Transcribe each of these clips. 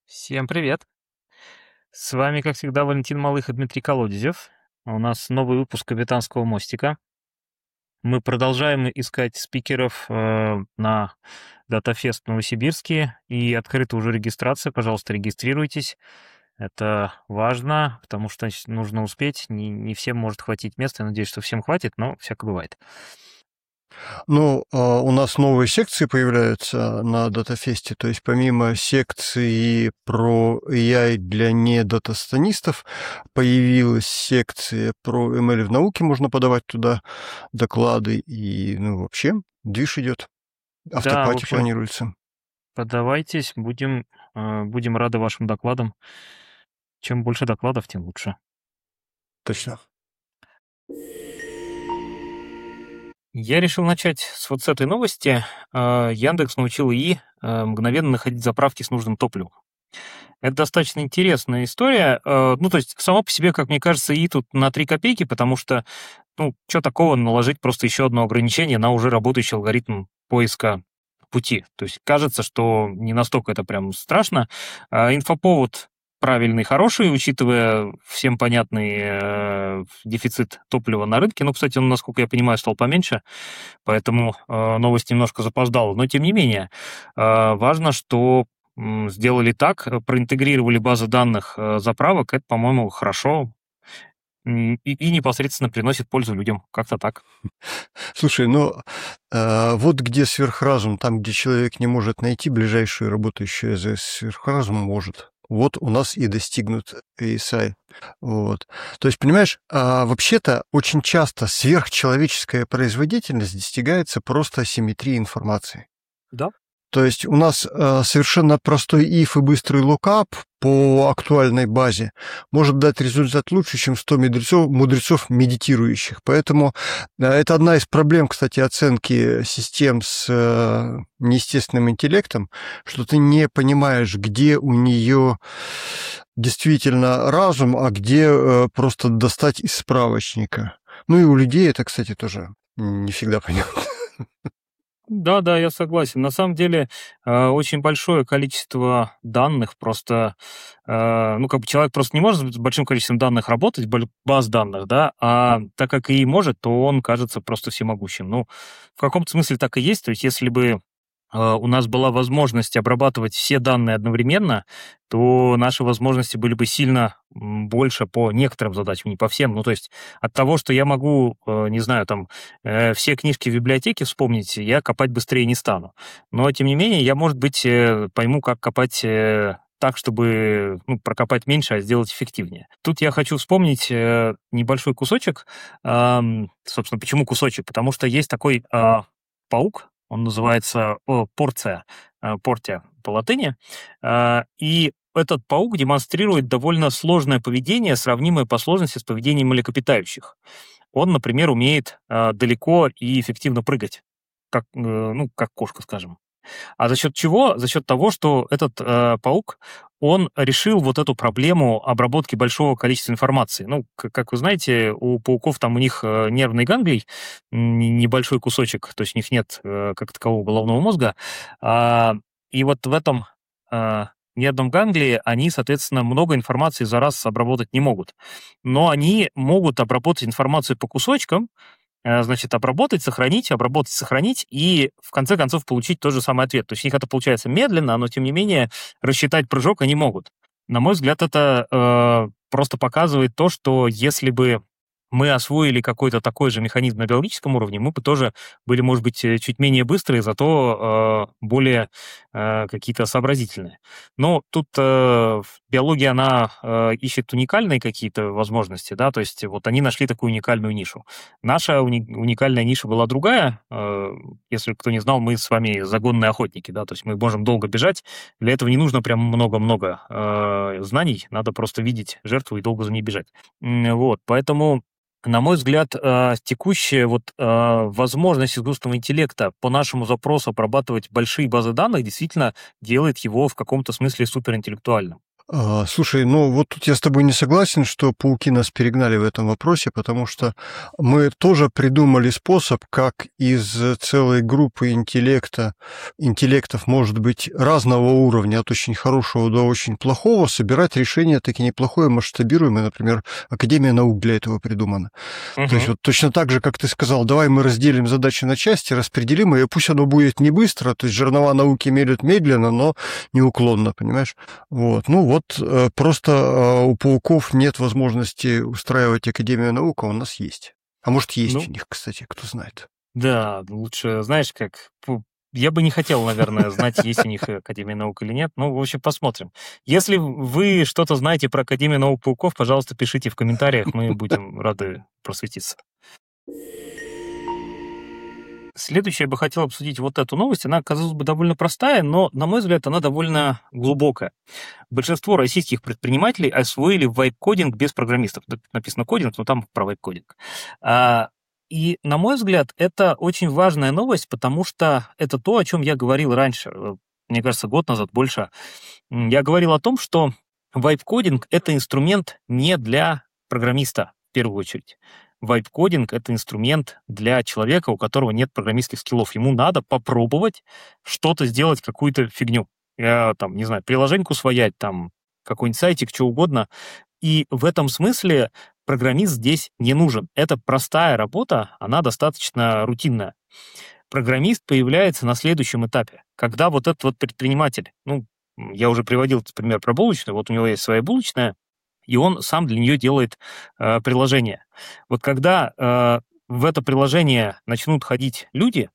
Всем привет! С вами, как всегда, Валентин Малых и Дмитрий Колодезев. У нас новый выпуск «Капитанского мостика». Мы продолжаем искать спикеров на DataFest в Новосибирске, и открыта уже регистрация. Пожалуйста, регистрируйтесь. Это важно, потому что нужно успеть. Не всем может хватить места. Я надеюсь, что всем хватит, но всякое бывает. Ну, у нас новые секции появляются на датафесте, то есть помимо секции про AI для не-датастонистов, появилась секция про ML в науке, можно подавать туда доклады, и, вообще, движ идет. Да, в Автопати общем, планируется. подавайтесь, будем рады вашим докладам. Чем больше докладов, тем лучше. Точно. Я решил начать вот с этой новости. Яндекс научил ИИ мгновенно находить заправки с нужным топливом. Это достаточно интересная история. То есть, само по себе, как мне кажется, ИИ тут на 3 копейки, потому что, что такого наложить просто еще одно ограничение на уже работающий алгоритм поиска пути. То есть, кажется, что не настолько это прям страшно. Инфоповод правильный, хороший, учитывая всем понятный дефицит топлива на рынке. Кстати, он, насколько я понимаю, стал поменьше, поэтому новость немножко запоздала. Но, тем не менее, важно, что сделали так, проинтегрировали базы данных заправок. Это, по-моему, хорошо и непосредственно приносит пользу людям. Как-то так. Слушай, вот где сверхразум, там, где человек не может найти, ближайшую работающую АЗС сверхразум может. Вот у нас и достигнут ASI. Вот. То есть, понимаешь, вообще-то очень часто сверхчеловеческая производительность достигается просто асимметрией информации. Да. То есть у нас совершенно простой if и быстрый лукап по актуальной базе может дать результат лучше, чем 100 мудрецов медитирующих. Поэтому это одна из проблем, кстати, оценки систем с неестественным интеллектом, что ты не понимаешь, где у нее действительно разум, а где просто достать из справочника. Ну и у людей это, кстати, тоже не всегда понятно. Да, я согласен. На самом деле, очень большое количество данных просто, человек просто не может с большим количеством данных работать, баз данных, да, а так как и может, то он кажется просто всемогущим. В каком-то смысле так и есть. То есть, если бы у нас была возможность обрабатывать все данные одновременно, то наши возможности были бы сильно больше по некоторым задачам, не по всем. То есть от того, что я могу, не знаю, все книжки в библиотеке вспомнить, я копать быстрее не стану. Но, тем не менее, я, может быть, пойму, как копать так, чтобы прокопать меньше, а сделать эффективнее. Тут я хочу вспомнить небольшой кусочек. Собственно, почему кусочек? Потому что есть такой паук, он называется Портия по латыни, и этот паук демонстрирует довольно сложное поведение, сравнимое по сложности с поведением млекопитающих. Он, например, умеет далеко и эффективно прыгать, как кошка, скажем. А за счет чего? За счет того, что этот паук, он решил вот эту проблему обработки большого количества информации. Как вы знаете, у пауков у них нервный ганглий, небольшой кусочек, то есть у них нет как такового головного мозга. И вот в этом нервном ганглии они, соответственно, много информации за раз обработать не могут. Но они могут обработать информацию по кусочкам, обработать, сохранить, и в конце концов получить тот же самый ответ. То есть у них это получается медленно, но тем не менее рассчитать прыжок они могут. На мой взгляд, это просто показывает то, что если бы мы освоили какой-то такой же механизм на биологическом уровне, мы бы тоже были, может быть, чуть менее быстрые, зато более какие-то сообразительные. Но тут биология, она ищет уникальные какие-то возможности, да, то есть вот они нашли такую уникальную нишу. Наша уникальная ниша была другая. Если кто не знал, мы с вами загонные охотники, да, то есть мы можем долго бежать. Для этого не нужно прям много-много знаний, надо просто видеть жертву и долго за ней бежать. Вот, поэтому, на мой взгляд, текущая возможность искусственного интеллекта по нашему запросу обрабатывать большие базы данных действительно делает его в каком-то смысле суперинтеллектуальным. Слушай, ну вот тут я с тобой не согласен, что пауки нас перегнали в этом вопросе, потому что мы тоже придумали способ, как из целой группы интеллектов, может быть, разного уровня, от очень хорошего до очень плохого, собирать решения таки неплохое, масштабируемое. Например, Академия наук для этого придумана. То есть вот точно так же, как ты сказал, давай мы разделим задачи на части, распределим ее, пусть оно будет не быстро, то есть жернова науки мелют медленно, но неуклонно, понимаешь? Вот. Ну вот, просто у пауков нет возможности устраивать Академию наук, а у нас есть. А может, есть у них, кстати, кто знает. Да, лучше, знаешь, как... Я бы не хотел, наверное, знать, есть у них Академия наук или нет. Ну, в общем, посмотрим. Если вы что-то знаете про Академию наук пауков, пожалуйста, пишите в комментариях, мы будем рады просветиться. Следующее я бы хотел обсудить вот эту новость. Она, казалось бы, довольно простая, но, на мой взгляд, она довольно глубокая. Большинство российских предпринимателей освоили вайп-кодинг без программистов. Тут написано кодинг, но там про вайп-кодинг. И, на мой взгляд, это очень важная новость, потому что это то, о чем я говорил раньше. Мне кажется, год назад, больше. Я говорил о том, что вайп-кодинг — это инструмент не для программиста, в первую очередь. Вайп-кодинг — это инструмент для человека, у которого нет программистских скиллов. Ему надо попробовать что-то сделать, какую-то фигню. Я там, не знаю, приложеньку своять, там, какой-нибудь сайтик, что угодно. И в этом смысле программист здесь не нужен. Это простая работа, она достаточно рутинная. Программист появляется на следующем этапе, когда вот этот вот предприниматель, ну, я уже приводил пример про булочную, вот у него есть своя булочная, и он сам для нее делает приложение. Вот когда в это приложение начнут ходить люди,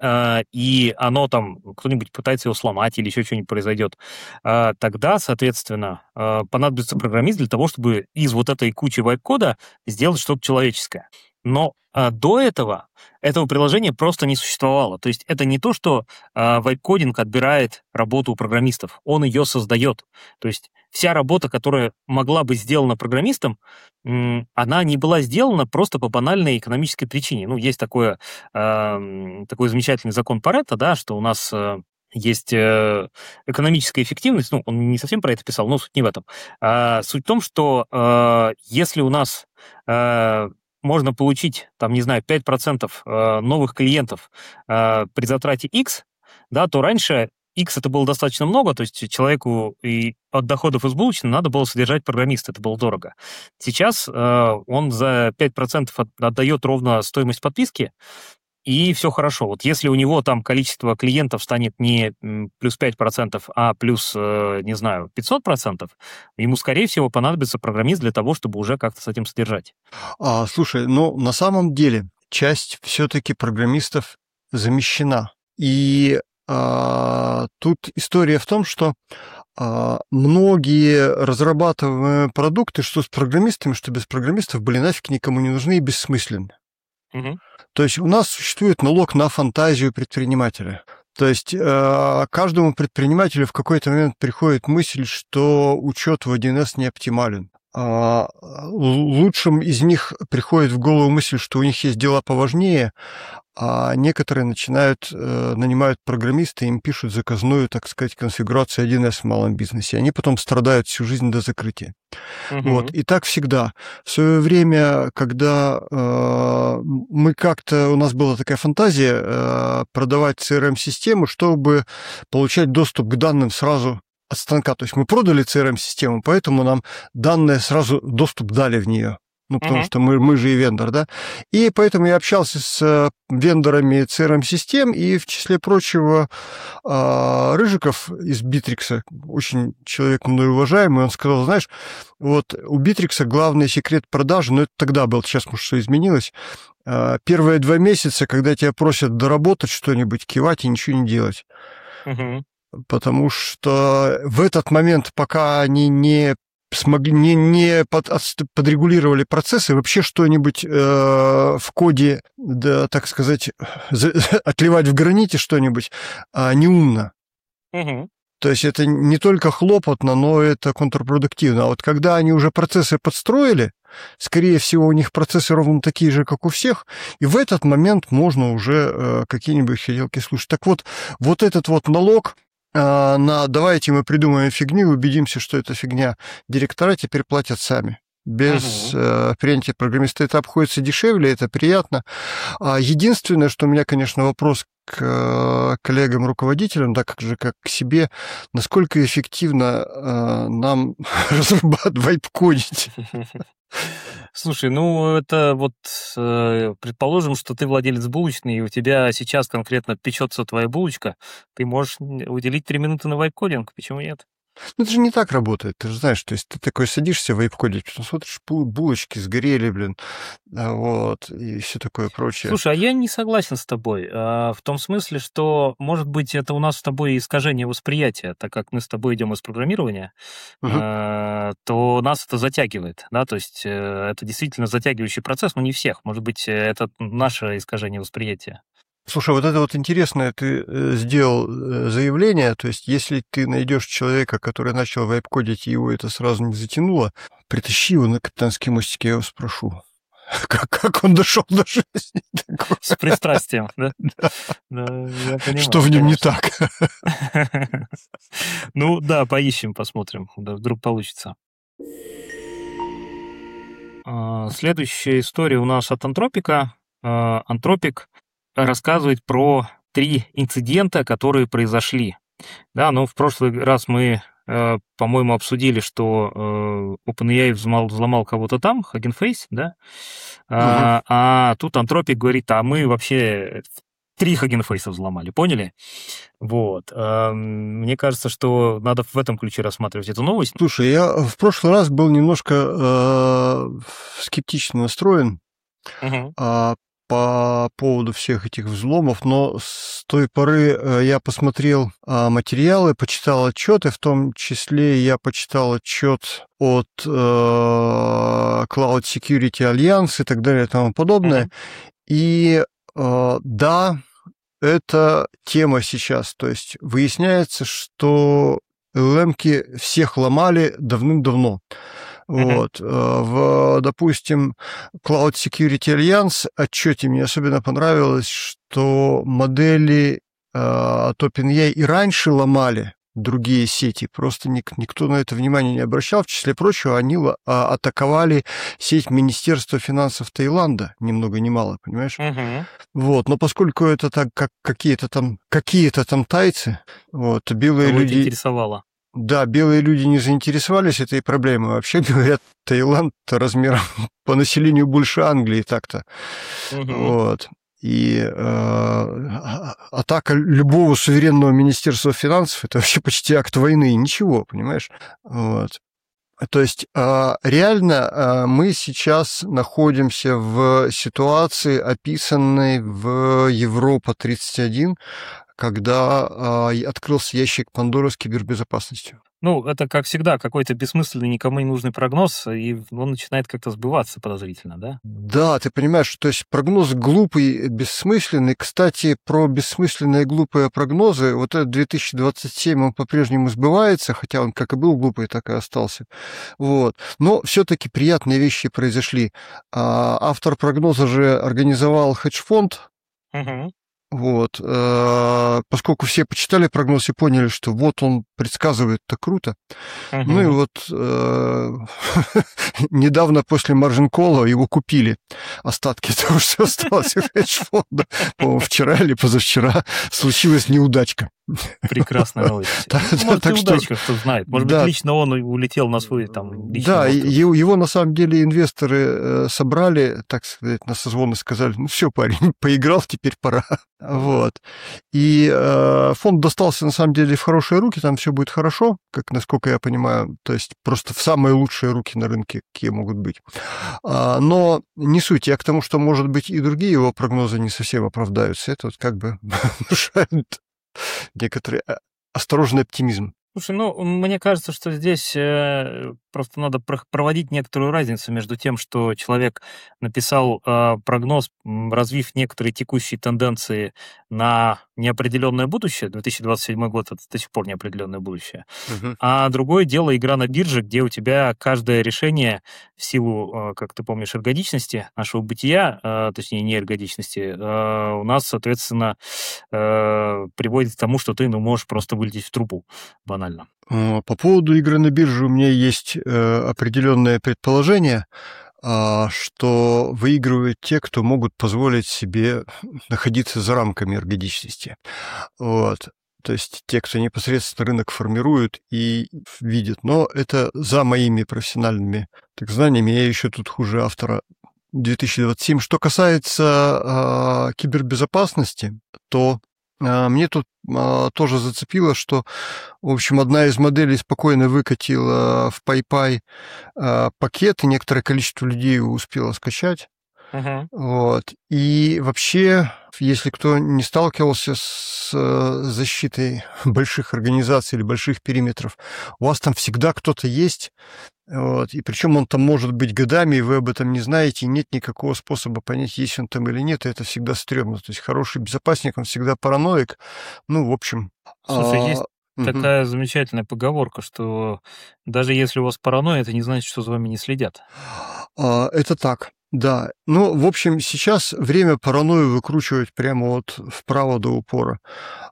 и оно там, кто-нибудь пытается его сломать или еще что-нибудь произойдет, тогда, соответственно, понадобится программист для того, чтобы из вот этой кучи вайп-кода сделать что-то человеческое. Но до этого приложения просто не существовало. То есть это не то, что вайп-кодинг отбирает работу у программистов, он ее создает. То есть вся работа, которая могла быть сделана программистом, она не была сделана просто по банальной экономической причине. Ну, есть такой замечательный закон Паретто, да, что у нас есть экономическая эффективность, ну, он не совсем про это писал, но суть не в этом. Суть в том, что если у нас можно получить, там, не знаю, 5% новых клиентов при затрате X, да, то раньше X это было достаточно много, то есть человеку и от доходов из булочной надо было содержать программиста, это было дорого. Сейчас он за 5% отдает ровно стоимость подписки, и все хорошо. Вот если у него там количество клиентов станет не плюс 5%, а плюс, не знаю, 500%, ему, скорее всего, понадобится программист для того, чтобы уже как-то с этим содержать. Слушай, ну, на самом деле, часть все-таки программистов замещена. И тут история в том, что многие разрабатываемые продукты, что с программистами, что без программистов, были нафиг никому не нужны и бессмысленны. Угу. То есть у нас существует налог на фантазию предпринимателя. То есть каждому предпринимателю в какой-то момент приходит мысль, что учет в 1С не оптимален. Лучшим из них приходит в голову мысль, что у них есть дела поважнее, а некоторые нанимают программиста, им пишут заказную, так сказать, конфигурацию 1С в малом бизнесе. Они потом страдают всю жизнь до закрытия. Угу. Вот. И так всегда. В свое время, когда у нас была такая фантазия продавать CRM-систему, чтобы получать доступ к данным сразу от станка. То есть мы продали CRM-систему, поэтому нам данные сразу доступ дали в нее. Ну, потому что мы же и вендор, да. И поэтому я общался с вендорами CRM-систем, и в числе прочего Рыжиков из Битрикса, очень человек мной уважаемый, он сказал, знаешь, вот у Битрикса главный секрет продажи, но это тогда был, сейчас, может, все изменилось, первые 2 месяца, когда тебя просят доработать что-нибудь, кивать и ничего не делать. Потому что в этот момент, пока они не подрегулировали процессы, вообще что-нибудь в коде, да, так сказать, отливать в граните что-нибудь неумно. То есть это не только хлопотно, но это контрпродуктивно. А вот когда они уже процессы подстроили, скорее всего, у них процессы ровно такие же, как у всех, и в этот момент можно уже какие-нибудь хотелки слушать. Так вот, вот этот вот налог давайте мы придумаем фигню, убедимся, что это фигня. Директора теперь платят сами. Без принятия программиста это обходится дешевле, это приятно. Единственное, что у меня, конечно, вопрос к коллегам-руководителям, так же, как к себе, насколько эффективно нам вайп-кодить. Слушай, ну это вот, предположим, что ты владелец булочной, и у тебя сейчас конкретно печется твоя булочка, ты можешь уделить 3 минуты на вайп-кодинг, почему нет? Ну, это же не так работает, ты же знаешь, то есть ты такой садишься в вейп-кодить, потом смотришь, булочки сгорели, блин, вот, и все такое прочее. Слушай, а я не согласен с тобой, в том смысле, что, может быть, это у нас с тобой искажение восприятия, так как мы с тобой идем из программирования, Мгм. то нас это затягивает, да, то есть это действительно затягивающий процесс, но не всех, может быть, это наше искажение восприятия. Слушай, вот это вот интересное, ты сделал заявление, то есть если ты найдешь человека, который начал вейп-кодить, и его это сразу не затянуло, притащи его на капитанский мостик, я его спрошу. Как он дошел до жизни? С пристрастием, да? Да, я понимаю, Что в нем не конечно. так? Ну да, поищем, посмотрим, да, вдруг получится. Следующая история у нас от Антропика. Антропик рассказывает про 3 инцидента, которые произошли. Да, ну, в прошлый раз мы, по-моему, обсудили, что OpenAI взломал кого-то там, Hugging Face, да? Мгм. А тут Антропик говорит, а мы вообще 3 Hugging Face взломали, поняли? Вот. Мне кажется, что надо в этом ключе рассматривать эту новость. Слушай, я в прошлый раз был немножко скептично настроен Мгм. по поводу всех этих взломов, но с той поры я посмотрел материалы, почитал отчеты, в том числе я почитал отчет от Cloud Security Alliance и так далее и тому подобное. Мгм. И да, это тема сейчас. То есть выясняется, что LLM-ки всех ломали давным-давно. Мгм. Вот. Допустим, Cloud Security Alliance отчете мне особенно понравилось, что модели от OpenAI и раньше ломали другие сети, просто никто на это внимание не обращал. В числе прочего, они атаковали сеть Министерства финансов Таиланда, ни много ни мало, понимаешь? Мгм. Вот, но поскольку это так, как какие-то там тайцы, вот, белые Кого это люди... интересовало? Да, белые люди не заинтересовались этой проблемой. Вообще, говорят, Таиланд размером по населению больше Англии так-то. Мгм. Вот. И атака любого суверенного министерства финансов – это вообще почти акт войны. Ничего, понимаешь? Вот. То есть реально мы сейчас находимся в ситуации, описанной в Европа-31, когда открылся ящик Пандоры с кибербезопасностью. Ну, это, как всегда, какой-то бессмысленный, никому не нужный прогноз, и он начинает как-то сбываться подозрительно, да? Да, ты понимаешь, то есть прогноз глупый, бессмысленный. Кстати, про бессмысленные глупые прогнозы, вот этот 2027, он по-прежнему сбывается, хотя он как и был глупый, так и остался. Вот. Но все-таки приятные вещи произошли. Автор прогноза же организовал хедж-фонд. Мгм. Вот. Поскольку все почитали прогноз и поняли, что вот он предсказывает так круто. Ну и Мгм. вот недавно после маржин-колла его купили. Остатки того, что осталось у хедж-фонда. По-моему, вчера или позавчера случилась неудачка. Прекрасная новость. Да, Ну, может, и так что, удачка, кто знает. Может быть, да, лично он улетел на свой там личный да, остров. его на самом деле инвесторы собрали, так сказать, на созвон и сказали, ну все, парень, поиграл, теперь пора. Вот. И фонд достался на самом деле в хорошие руки, там все будет хорошо, как насколько я понимаю, то есть просто в самые лучшие руки на рынке, какие могут быть. Но не суть, я к тому, что, может быть, и другие его прогнозы не совсем оправдаются. Это вот как бы внушает некоторый осторожный оптимизм. Слушай, ну, мне кажется, что здесь просто надо проводить некоторую разницу между тем, что человек написал прогноз, развив некоторые текущие тенденции на неопределенное будущее, 2027 год — это до сих пор неопределенное будущее, Мгм. а другое дело игра на бирже, где у тебя каждое решение в силу, как ты помнишь, эргодичности нашего бытия, точнее, не эргодичности, у нас, соответственно, приводит к тому, что ты, ну, можешь просто вылететь в трубу, банально. По поводу игры на бирже у меня есть определенное предположение, что выигрывают те, кто могут позволить себе находиться за рамками эргодичности. Вот. То есть те, кто непосредственно рынок формируют и видят. Но это за моими профессиональными так знаниями. Я еще тут хуже автора 2027. Что касается кибербезопасности, то мне тут тоже зацепило, что, в общем, одна из моделей спокойно выкатила в PayPay пакет, и некоторое количество людей его успело скачать. Мгм. Вот. И вообще, если кто не сталкивался с защитой больших организаций или больших периметров, у вас там всегда кто-то есть, вот, и причем он там может быть годами, и вы об этом не знаете, и нет никакого способа понять, есть он там или нет, и это всегда стрёмно. То есть хороший безопасник, он всегда параноик. Ну, в общем... Слушай, есть Мгм. такая замечательная поговорка, что даже если у вас паранойя, это не значит, что за вами не следят. Это так, да. Ну, в общем, сейчас время паранойю выкручивать прямо вот вправо до упора.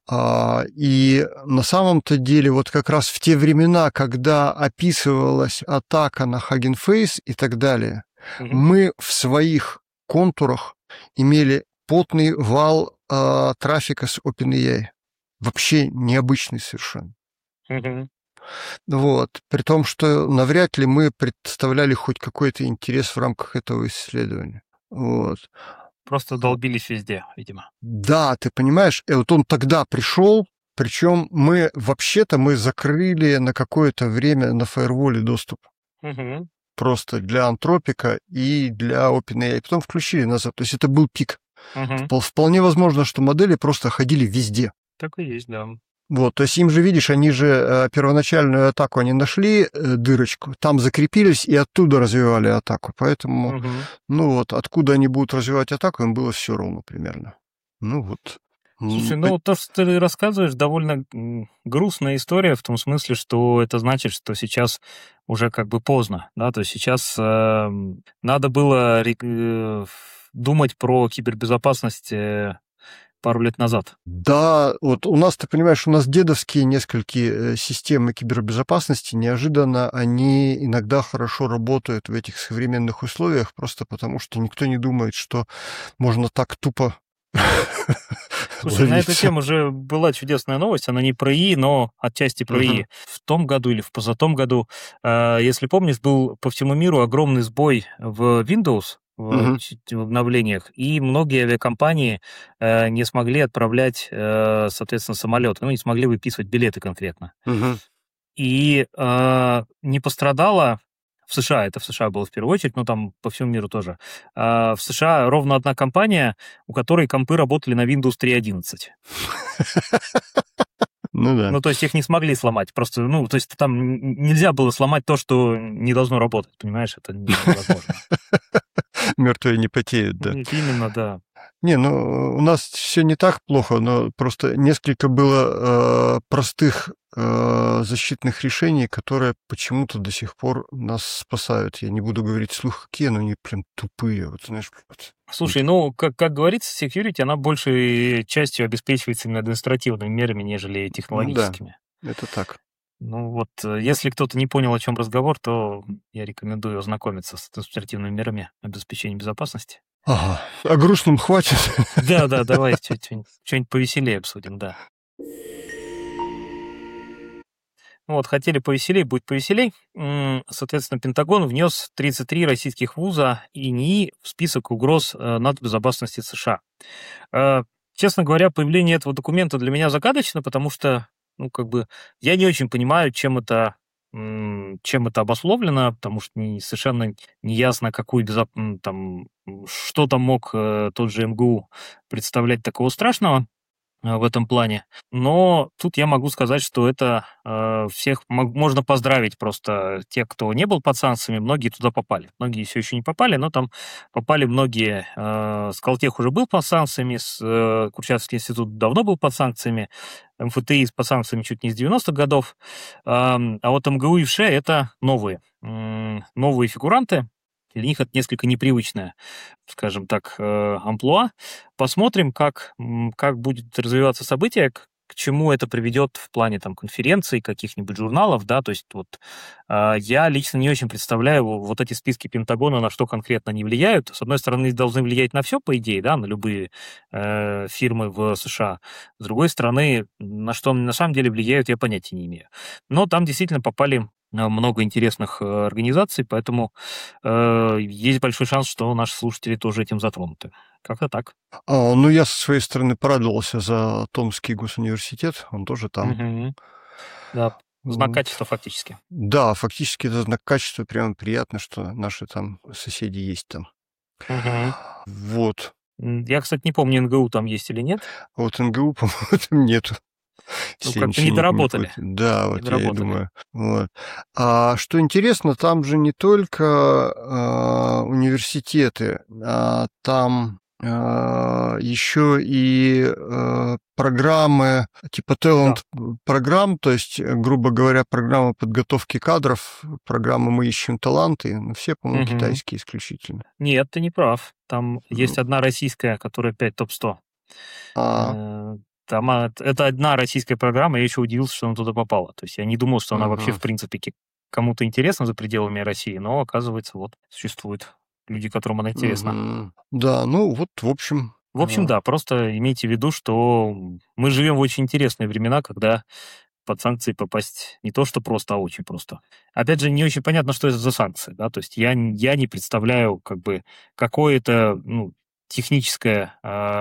И на самом-то деле вот как раз в те времена, когда описывалась атака на Hugging Face и так далее, Мгм. мы в своих контурах имели потный вал трафика с OpenAI. Вообще необычный совершенно. Мгм. Вот. При том, что навряд ли мы представляли хоть какой-то интерес в рамках этого исследования. Вот. Просто долбились везде, видимо. Да, ты понимаешь, вот он тогда пришел, причем мы вообще-то мы закрыли на какое-то время на фаерволе доступ Мгм. просто для Антропика и для OpenAI, и потом включили назад. То есть это был пик. Мгм. Вполне возможно, что модели просто ходили везде. Так и есть, да. Вот, то есть им же, видишь, они же первоначальную атаку они нашли, дырочку, там закрепились и оттуда развивали атаку. Поэтому, Мгм. ну вот, откуда они будут развивать атаку, им было все равно примерно. Ну вот. Слушай, ну то, что ты рассказываешь, довольно грустная история в том смысле, что это значит, что сейчас уже как бы поздно, да, то есть сейчас надо было думать про кибербезопасность пару лет назад. Да, вот у нас, ты понимаешь, у нас дедовские несколько системы кибербезопасности, неожиданно они иногда хорошо работают в этих современных условиях, просто потому что никто не думает, что можно так тупо Слушай, на эту ловиться. тему уже была чудесная новость, она не про ИИ, но отчасти про Мгм. ИИ. В том году или в позатом году, если помнишь, был по всему миру огромный сбой в Windows, Мгм. в обновлениях, и многие авиакомпании не смогли отправлять, соответственно, самолеты, ну, не смогли выписывать билеты конкретно. Мгм. И не пострадала в США, это в США было в первую очередь, но там по всему миру тоже. В США ровно одна компания, у которой компы работали на Windows 3.11. Ну да. Ну, то есть их не смогли сломать. Просто, ну, то есть там нельзя было сломать то, что не должно работать, понимаешь? Это невозможно. Мертвые не потеют, да. Именно, да. Не, ну, у нас все не так плохо, но просто несколько было простых защитных решений, которые почему-то до сих пор нас спасают. Я не буду говорить вслух, какие, но они прям тупые. Вот знаешь, вот. Слушай, ну, как говорится, security, она большей частью обеспечивается именно административными мерами, нежели Ну да, технологическими. это так. Ну вот, если кто-то не понял, о чем разговор, то я рекомендую ознакомиться с административными мерами обеспечения безопасности. Ага. О грустном хватит. Да-да, давай что-нибудь повеселее обсудим, да. Ну вот, хотели повеселей, будет повеселей. Соответственно, Пентагон внес 33 российских вуза и НИИ в список угроз нацбезопасности США. Э, Честно говоря, появление этого документа для меня загадочно, потому что, ну, как бы, я не очень понимаю, чем это обусловлено, потому что совершенно не ясно, что там мог тот же МГУ представлять такого страшного. в этом плане. Но тут я могу сказать, что это всех можно поздравить просто. Те, кто не был под санкциями, многие туда попали. Многие все еще не попали, но там попали многие. Скалтех уже был под санкциями, Курчатовский институт давно был под санкциями, МФТИ под санкциями чуть не с 90-х годов. А вот МГУ и ВШЭ — это новые фигуранты. Для них это несколько непривычное, скажем так, амплуа. Посмотрим, как будет развиваться событие, к чему это приведет в плане там конференций, каких-нибудь журналов, да, то есть вот я лично не очень представляю вот эти списки Пентагона, на что конкретно они влияют. С одной стороны, должны влиять на все, по идее, да, на любые фирмы в США. С другой стороны, на что они на самом деле влияют, я понятия не имею. Но там действительно попали много интересных организаций, поэтому есть большой шанс, что наши слушатели тоже этим затронуты. Как-то так. Ну, я со своей стороны порадовался за Томский госуниверситет, он тоже там. Мгм. Да, знак качества фактически. Да, фактически это знак качества, прямо приятно, что наши там соседи есть там. Мгм. Вот. Я, кстати, не помню, НГУ там есть или нет. А вот НГУ, по-моему, там нету. Ну, как-то не доработали. Да, Не вот я и доработали. думаю. Вот. А что интересно, там же не только университеты, там еще и программы типа талант-программ, то есть, грубо говоря, программа подготовки кадров, программа «Мы ищем таланты», ну, все, по-моему, Мгм. китайские исключительно. Нет, ты не прав. Там есть одна российская, которая 5 топ-100. А, Там это одна российская программа, я еще удивился, что она туда попала. То есть я не думал, что она вообще, в принципе, кому-то интересна за пределами России, но, оказывается, вот существуют люди, которым она интересна. Да, ну вот, в общем... В общем, да, просто имейте в виду, что мы живем в очень интересные времена, когда под санкции попасть не то что просто, а очень просто. Опять же, не очень понятно, что это за санкции, да, то есть я не представляю, как бы, какое это, техническое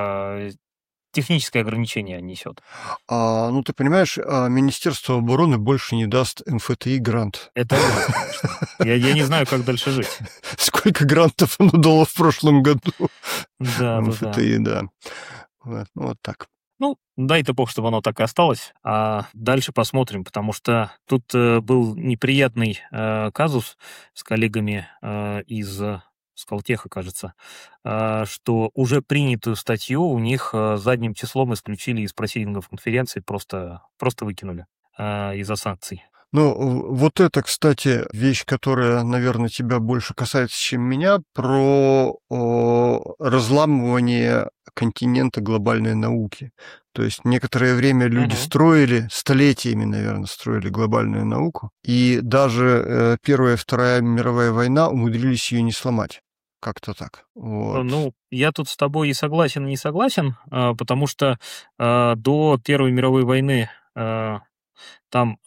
ограничение несет. Ну, ты понимаешь, Министерство обороны больше не даст МФТИ грант. Это ужас, конечно. Я не знаю, как дальше жить. Сколько грантов оно дало в прошлом году? Да. МФТИ, да. Вот так. Ну, дай-то бог, чтобы оно так и осталось, а дальше посмотрим, потому что тут был неприятный казус с коллегами из Скалтеха, кажется, что уже принятую статью у них задним числом исключили из просидингов конференции, просто выкинули из-за санкций. Ну, вот это, кстати, вещь, которая, наверное, тебя больше касается, чем меня, про разламывание континента глобальной науки. То есть некоторое время люди строили, столетиями, наверное, строили глобальную науку, и даже Первая и Вторая мировая война умудрились ее не сломать. Как-то так. Вот. Ну, я тут с тобой и согласен, и не согласен, потому что до Первой мировой войны там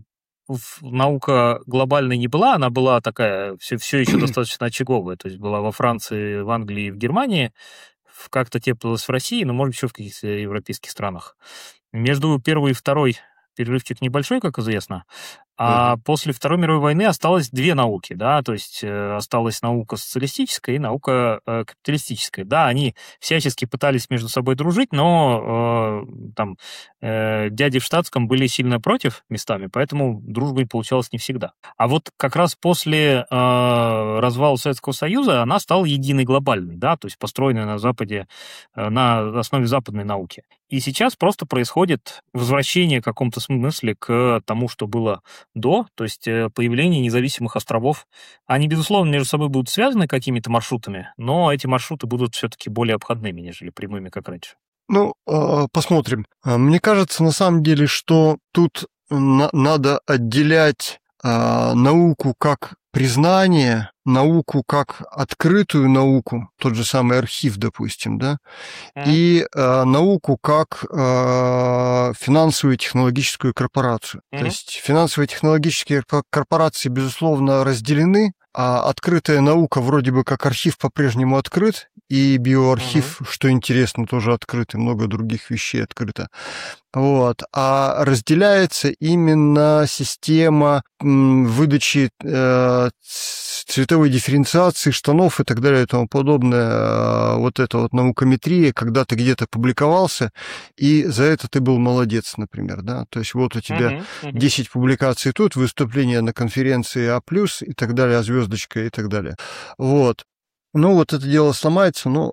наука глобальной не была, она была такая, все еще достаточно очаговая, то есть была во Франции, в Англии, в Германии, как-то теплилась в России, но, может быть, еще в каких-то европейских странах. Между первой и второй перерывчик небольшой, как известно, а после Второй мировой войны осталось две науки, да, то есть осталась наука социалистическая и наука капиталистическая. Да, они всячески пытались между собой дружить, но там дяди в штатском были сильно против местами, поэтому дружбой получалось не всегда. А вот как раз после развала Советского Союза она стала единой глобальной, да, то есть построенной на Западе, на основе западной науки. И сейчас просто происходит возвращение в каком-то смысле к тому, что было до, то есть появление независимых островов. Они, безусловно, между собой будут связаны какими-то маршрутами, но эти маршруты будут все-таки более обходными, нежели прямыми, как раньше. Ну, посмотрим. Мне кажется, на самом деле, что тут надо отделять науку как признание, науку как открытую науку, тот же самый архив, допустим, да, и науку как финансовую и технологическую корпорацию. То есть финансовые и технологические корпорации, безусловно, разделены, а открытая наука вроде бы как архив по-прежнему открыт, и биоархив, что интересно, тоже открыт, и много других вещей открыто. Вот. А разделяется именно система выдачи цветовой дифференциации штанов и так далее и тому подобное. Вот это вот наукометрия, когда ты где-то публиковался, и за это ты был молодец, например, да. То есть вот у тебя 10 публикаций тут, выступление на конференции А+, и так далее, звездочка и так далее. Вот. Ну, вот это дело сломается, но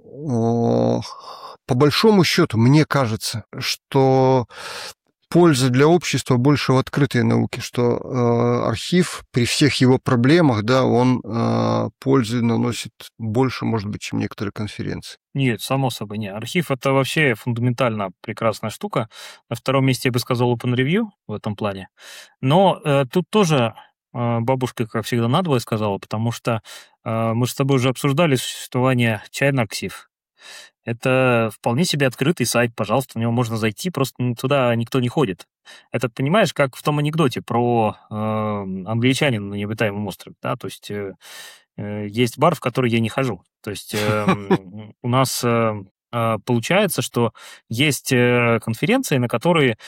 по большому счету, мне кажется, что польза для общества больше в открытой науке, что архив при всех его проблемах, да, он пользы наносит больше, может быть, чем некоторые конференции. Нет, само собой, не. Архив — это вообще фундаментально прекрасная штука. На втором месте я бы сказал Open Review в этом плане. Но тут тоже бабушка, как всегда, надвое сказала, потому что мы же с тобой уже обсуждали существование China Archive. Это вполне себе открытый сайт, пожалуйста, в него можно зайти, просто туда никто не ходит. Это, понимаешь, как в том анекдоте про англичанина на необитаемом острове, да, то есть есть бар, в который я не хожу. То есть у нас получается, что есть конференции, на которые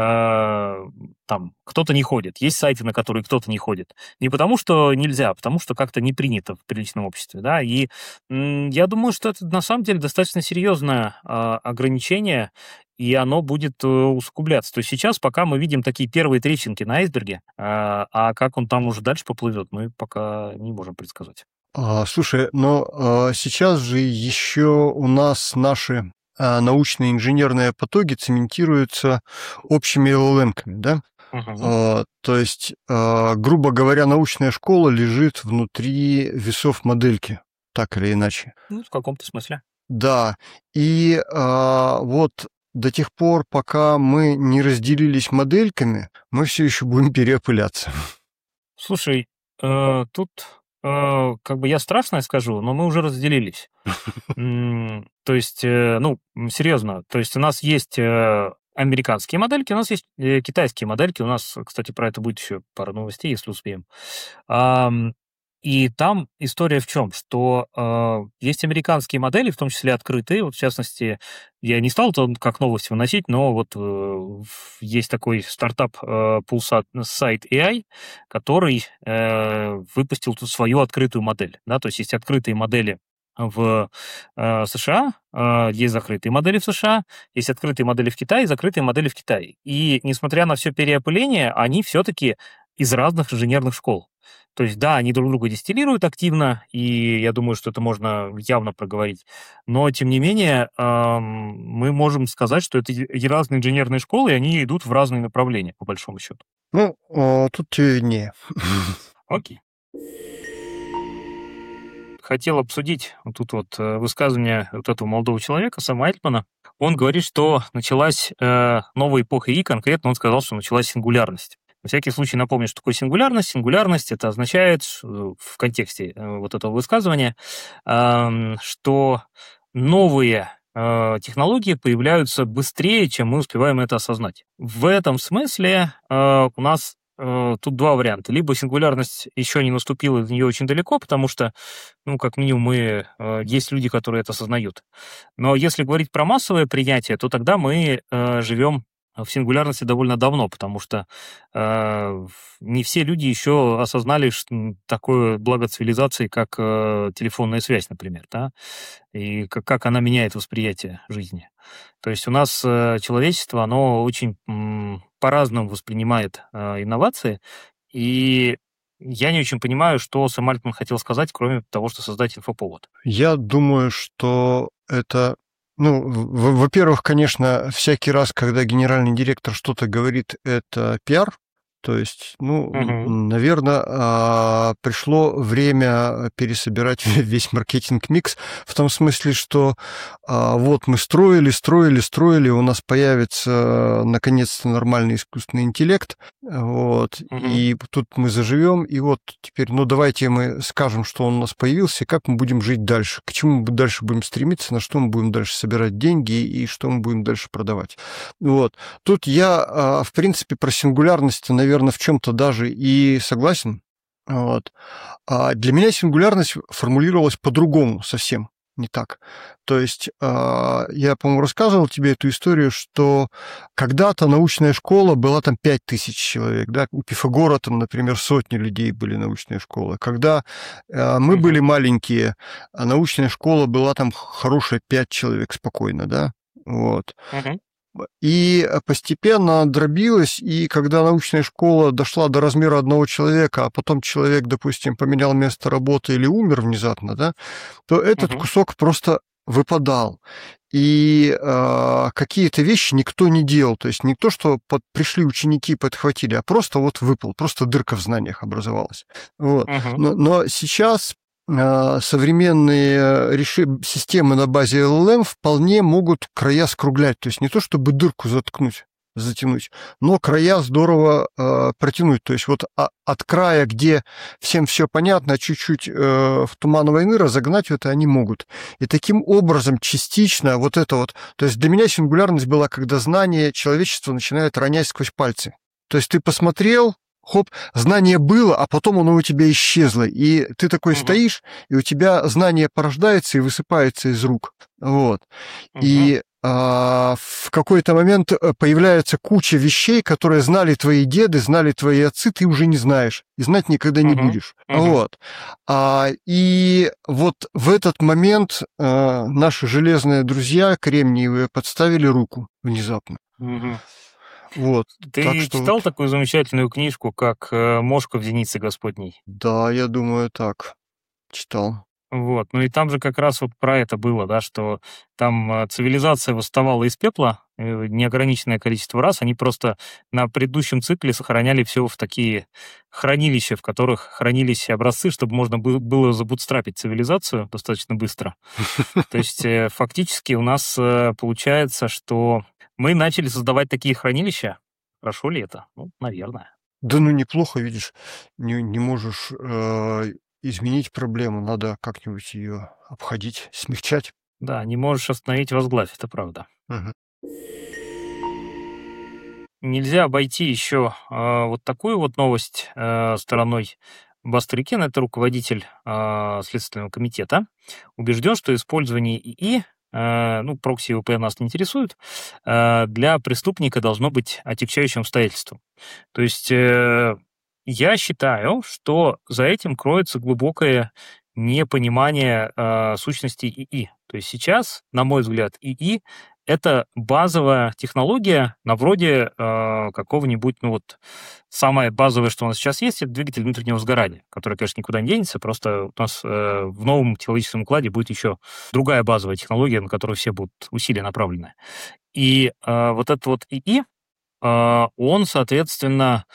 там кто-то не ходит, есть сайты, на которые кто-то не ходит. Не потому, что нельзя, а потому что как-то не принято в приличном обществе, да, и я думаю, что это на самом деле достаточно серьезное ограничение, и оно будет усугубляться. То есть сейчас пока мы видим такие первые трещинки на айсберге, а как он там уже дальше поплывет, мы пока не можем предсказать. Слушай, но сейчас же еще у нас наши научные инженерные потоки цементируются общими LLM-ками, да? То есть, грубо говоря, научная школа лежит внутри весов модельки, так или иначе. Ну, в каком-то смысле. Да, и вот до тех пор, пока мы не разделились модельками, мы все еще будем переопыляться. Слушай, тут как бы я страшное скажу, но мы уже разделились. То есть, ну, серьезно, то есть у нас есть американские модельки, у нас есть китайские модельки, у нас, кстати, про это будет еще пара новостей, если успеем. И там история в чем? Что есть американские модели, в том числе открытые. Вот, в частности, я не стал это как новость выносить, но вот есть такой стартап Pulsar Site AI, который выпустил тут свою открытую модель. Да? То есть открытые модели в США, есть закрытые модели в США, есть открытые модели в Китае, закрытые модели в Китае. И несмотря на все переопыление, они все-таки из разных инженерных школ. То есть, да, они друг друга дистиллируют активно, и я думаю, что это можно явно проговорить. Но, тем не менее, мы можем сказать, что это разные инженерные школы, и они идут в разные направления, по большому счету. Ну, тут тебе виднее. Окей. Хотел обсудить тут вот высказывание вот этого молодого человека, Сэма Альтмана. Он говорит, что началась новая эпоха ИИ, конкретно он сказал, что началась сингулярность. На всякий случай напомню, что такое сингулярность. Сингулярность — это означает в контексте вот этого высказывания, что новые технологии появляются быстрее, чем мы успеваем это осознать. В этом смысле у нас тут два варианта. Либо сингулярность еще не наступила, до нее очень далеко, потому что, ну, как минимум, есть люди, которые это осознают. Но если говорить про массовое принятие, то тогда мы живем в сингулярности довольно давно, потому что не все люди еще осознали такое благо цивилизации, как телефонная связь, например, да, и как она меняет восприятие жизни. То есть у нас человечество, оно очень по-разному воспринимает инновации, и я не очень понимаю, что Сэм Альтман хотел сказать, кроме того, что создать инфоповод. Я думаю, что это... Ну, во-первых, конечно, всякий раз, когда генеральный директор что-то говорит, это пиар. То есть, ну, наверное, пришло время пересобирать весь маркетинг-микс в том смысле, что вот мы строили, у нас появится наконец-то нормальный искусственный интеллект, вот, и тут мы заживем, и вот теперь, ну, давайте мы скажем, что он у нас появился, и как мы будем жить дальше, к чему мы дальше будем стремиться, на что мы будем дальше собирать деньги и что мы будем дальше продавать. Вот. Тут я, в принципе, про сингулярность, наверное, в чем-то даже и согласен. Вот. А для меня сингулярность формулировалась по-другому совсем. не так. То есть я, по-моему, рассказывал тебе эту историю, что когда-то научная школа была там 5000 человек, да, у Пифагора там, например, сотни людей были научные школы. Когда мы были маленькие, научная школа была там хорошая 5 человек спокойно, да, вот. И постепенно дробилась, и когда научная школа дошла до размера одного человека, а потом человек, допустим, поменял место работы или умер внезапно, да, то этот кусок просто выпадал. И какие-то вещи никто не делал. То есть не то, что пришли ученики и подхватили, а просто вот выпал, просто дырка в знаниях образовалась. Вот. Но сейчас современные системы на базе LLM вполне могут края скруглять. То есть не то, чтобы дырку затянуть, но края здорово протянуть. То есть вот от края, где всем все понятно, чуть-чуть в туман войны разогнать это они могут. И таким образом частично вот это вот... То есть для меня сингулярность была, когда знание человечества начинает ронять сквозь пальцы. То есть ты посмотрел, хоп, знание было, а потом оно у тебя исчезло. И ты такой стоишь, и у тебя знание порождается и высыпается из рук. Вот. И в какой-то момент появляется куча вещей, которые знали твои деды, знали твои отцы, ты уже не знаешь. И знать никогда не будешь. Вот. И вот в этот момент наши железные друзья, кремниевые, подставили руку внезапно. Вот. Ты читал такую замечательную книжку, как «Мошка в зенице Господней»? Да, я думаю, так. Читал. Вот. Ну и там же как раз вот про это было, да, что там цивилизация восставала из пепла неограниченное количество раз, они просто на предыдущем цикле сохраняли все в такие хранилища, в которых хранились образцы, чтобы можно было забутстрапить цивилизацию достаточно быстро. То есть фактически у нас получается, что мы начали создавать такие хранилища. Хорошо ли это? Ну, наверное. Да ну неплохо, видишь, не можешь изменить проблему, надо как-нибудь ее обходить, смягчать. Да, не можешь остановить возглавь, это правда. Нельзя обойти еще вот такую вот новость стороной. Бастрыкин, это руководитель Следственного комитета, убежден, что использование ИИ, ну, прокси и VPN нас не интересуют, для преступника должно быть отягчающим обстоятельством. То есть я считаю, что за этим кроется глубокое непонимание сущности ИИ. То есть сейчас, на мой взгляд, ИИ — это базовая технология на вроде какого-нибудь, ну вот, самое базовое, что у нас сейчас есть, это двигатель внутреннего сгорания, который, конечно, никуда не денется, просто у нас в новом технологическом укладе будет еще другая базовая технология, на которую все будут усилия направлены. И вот этот вот ИИ, он, соответственно,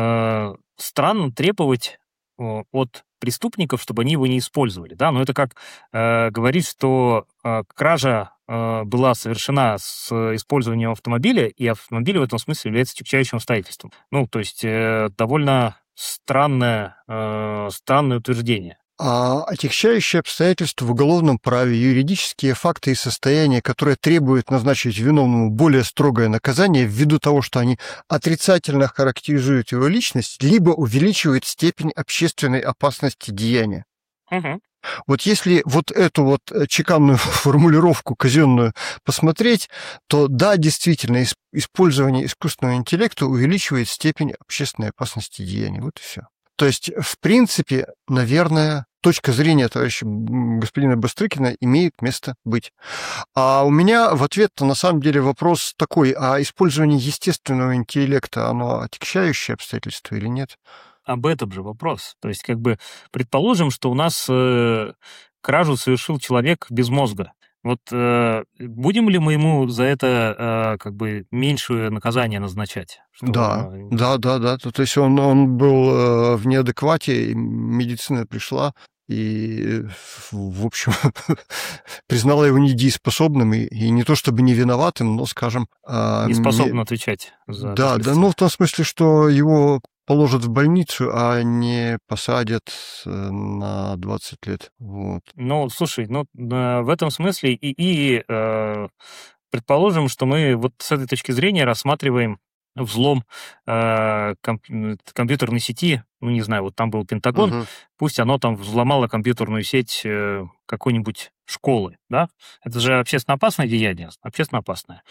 странно требовать от преступников, чтобы они его не использовали, да, но это как говорить, что кража была совершена с использованием автомобиля, и автомобиль в этом смысле является отягчающим обстоятельством. Ну, то есть довольно странное утверждение. Отягчающие обстоятельства в уголовном праве, юридические факты и состояния, которые требуют назначить виновному более строгое наказание ввиду того, что они отрицательно характеризуют его личность, либо увеличивают степень общественной опасности деяния. Вот если вот эту вот чеканную формулировку казенную посмотреть, то да, действительно, использование искусственного интеллекта увеличивает степень общественной опасности деяния. Вот и все. То есть, в принципе, наверное, точка зрения товарища господина Бастрыкина имеет место быть. А у меня в ответ на самом деле вопрос такой, а использование естественного интеллекта, оно отягчающее обстоятельство или нет? Об этом же вопрос. То есть, как бы, предположим, что у нас кражу совершил человек без мозга. Вот будем ли мы ему за это как бы меньшее наказание назначать? Да. То есть он был в неадеквате, и медицина пришла и, в общем, признала его недееспособным, и не то чтобы не виноватым, но, скажем... Неспособным отвечать за Да, ну в том смысле, что его положат в больницу, а не посадят на 20 лет. Вот. Ну, слушай, ну, в этом смысле предположим, что мы вот с этой точки зрения рассматриваем взлом компьютерной сети, ну, не знаю, вот там был Пентагон, пусть оно там взломало компьютерную сеть какой-нибудь школы, да? Это же общественно опасное деяние, общественно опасное.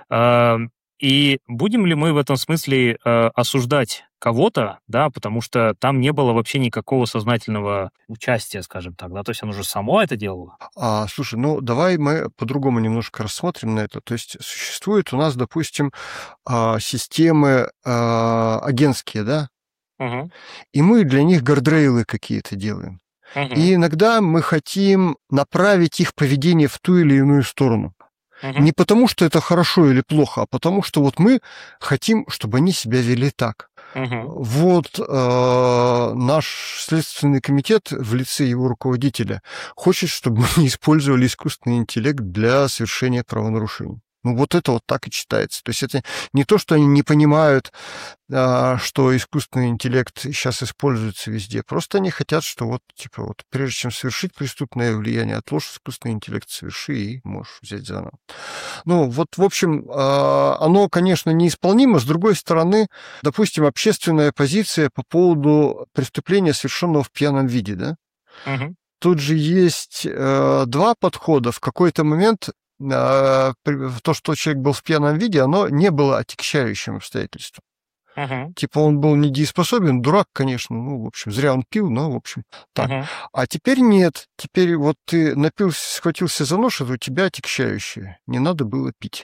И будем ли мы в этом смысле осуждать кого-то, да, потому что там не было вообще никакого сознательного участия, скажем так, да, то есть оно же само это делало? Слушай, ну давай мы по-другому немножко рассмотрим на это. То есть существуют у нас, допустим, системы агентские, да, Угу. и мы для них гардрейлы какие-то делаем. И иногда мы хотим направить их поведение в ту или иную сторону. Не потому, что это хорошо или плохо, а потому, что вот мы хотим, чтобы они себя вели так. Вот наш Следственный комитет в лице его руководителя хочет, чтобы мы не использовали искусственный интеллект для совершения правонарушений. Ну, вот это вот так и читается. То есть это не то, что они не понимают, что искусственный интеллект сейчас используется везде. Просто они хотят, что вот, типа, вот прежде чем совершить преступное влияние, отложь искусственный интеллект, соверши и можешь взять заново. Ну, вот, в общем, оно, конечно, неисполнимо. С другой стороны, допустим, общественная позиция по поводу преступления, совершенного в пьяном виде, да? Тут же есть два подхода. В какой-то момент то, что человек был в пьяном виде, оно не было отягчающим обстоятельством. Типа он был недееспособен, дурак, конечно, ну, в общем, зря он пил, но, в общем, так. А теперь нет. Теперь вот ты напился, схватился за нож, это у тебя отягчающее. Не надо было пить.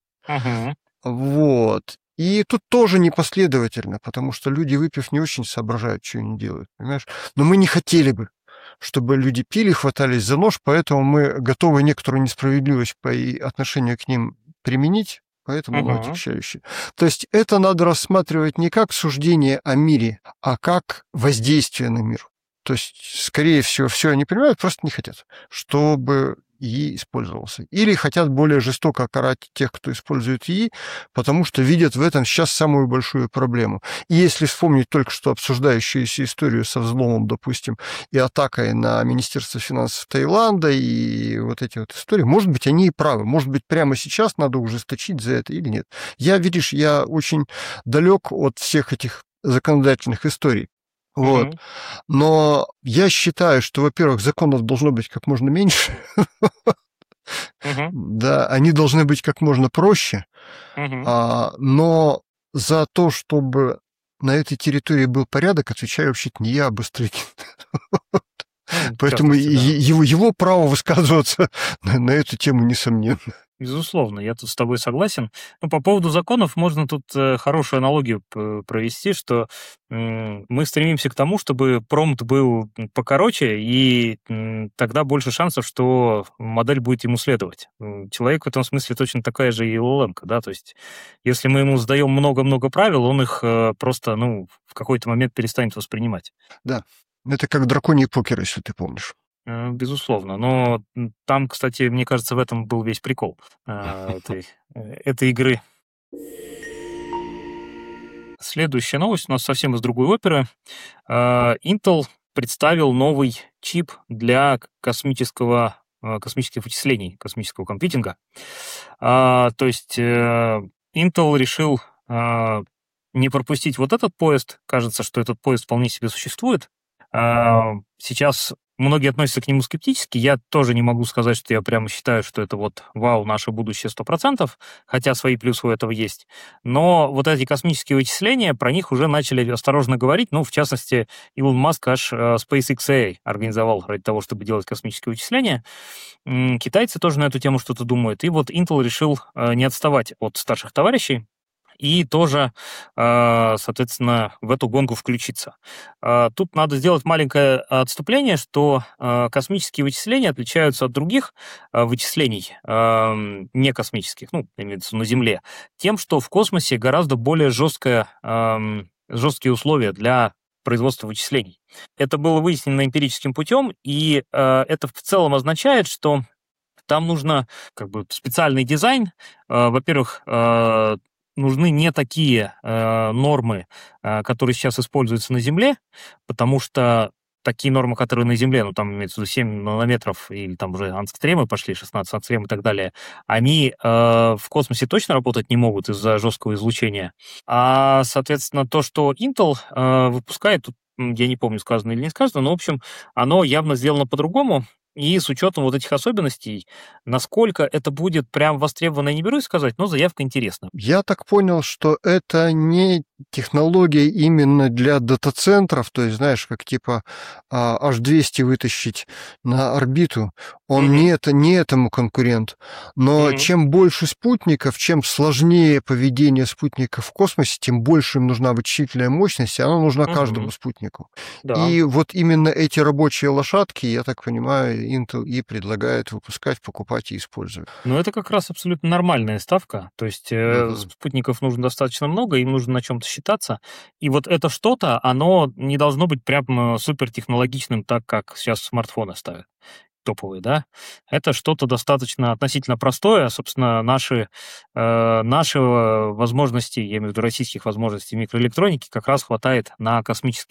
Вот. И тут тоже непоследовательно, потому что люди, выпив, не очень соображают, что они делают, понимаешь? Но мы не хотели бы, чтобы люди пили, хватались за нож, поэтому мы готовы некоторую несправедливость по отношению к ним применить, поэтому оно отягчающее. То есть это надо рассматривать не как суждение о мире, а как воздействие на мир. То есть, скорее всего, все они понимают, просто не хотят, чтобы ИИ использовался. Или хотят более жестоко карать тех, кто использует ИИ, потому что видят в этом сейчас самую большую проблему. И если вспомнить только что обсуждающуюся историю со взломом, допустим, и атакой на Министерство финансов Таиланда, и вот эти вот истории, может быть, они и правы. Может быть, прямо сейчас надо ужесточить за это или нет. Видишь, я очень далек от всех этих законодательных историй. Вот. Но я считаю, что, во-первых, законов должно быть как можно меньше. Да, они должны быть как можно проще. Но за то, чтобы на этой территории был порядок, отвечаю вообще-то не я, а Быстрыкин. Поэтому его право высказываться на эту тему несомненно. Безусловно, я тут с тобой согласен. Но по поводу законов можно тут хорошую аналогию провести, что мы стремимся к тому, чтобы промпт был покороче, и тогда больше шансов, что модель будет ему следовать. Человек в этом смысле точно такая же и LLM-ка, да, то есть если мы ему задаем много-много правил, он их просто, в какой-то момент перестанет воспринимать. Да, это как драконий покер, если ты помнишь. Безусловно. Но там, кстати, мне кажется, в этом был весь прикол этой игры. Следующая новость у нас совсем из другой оперы. Intel представил новый чип для космических вычислений, космического компьютинга. То есть Intel решил не пропустить вот этот поезд. Кажется, что этот поезд вполне себе существует. Сейчас многие относятся к нему скептически. Я тоже не могу сказать, что я прямо считаю, что это вот вау, наше будущее 100%, хотя свои плюсы у этого есть. Но вот эти космические вычисления, про них уже начали осторожно говорить. В частности, Илон Маск аж SpaceXA организовал ради того, чтобы делать космические вычисления. Китайцы тоже на эту тему что-то думают. И вот Intel решил не отставать от старших товарищей и тоже, соответственно, в эту гонку включиться. Тут надо сделать маленькое отступление, что космические вычисления отличаются от других вычислений, не космических, имеется на Земле, тем, что в космосе гораздо более жесткие условия для производства вычислений. Это было выяснено эмпирическим путем, и это в целом означает, что там нужно специальный дизайн. Во-первых, нужны не такие нормы, которые сейчас используются на Земле, потому что такие нормы, которые на Земле, ну, там имеется в виду 7 нанометров, или там уже ангстремы пошли, 16 ангстрем и так далее, они в космосе точно работать не могут из-за жесткого излучения. А, соответственно, то, что Intel выпускает, тут, я не помню, сказано или не сказано, но, в общем, оно явно сделано по-другому, и с учетом вот этих особенностей, насколько это будет прям востребовано, я не берусь сказать, но заявка интересна. Я так понял, что это не технология именно для дата-центров, то есть, знаешь, как типа H200 вытащить на орбиту, он Мгм. не этому конкурент. Но Мгм. чем больше спутников, чем сложнее поведение спутников в космосе, тем больше им нужна вычислительная мощность, и она нужна Мгм. каждому спутнику. Да. И вот именно эти рабочие лошадки, я так понимаю, Intel и предлагает выпускать, покупать и использовать. Но это как раз абсолютно нормальная ставка. То есть Мгм. спутников нужно достаточно много, им нужно на чем-то считаться. И вот это что-то, оно не должно быть прям супертехнологичным, так как сейчас смартфоны ставят топовые, да. Это что-то достаточно относительно простое. Собственно, наши возможности, я имею в виду российских возможностей микроэлектроники, как раз хватает на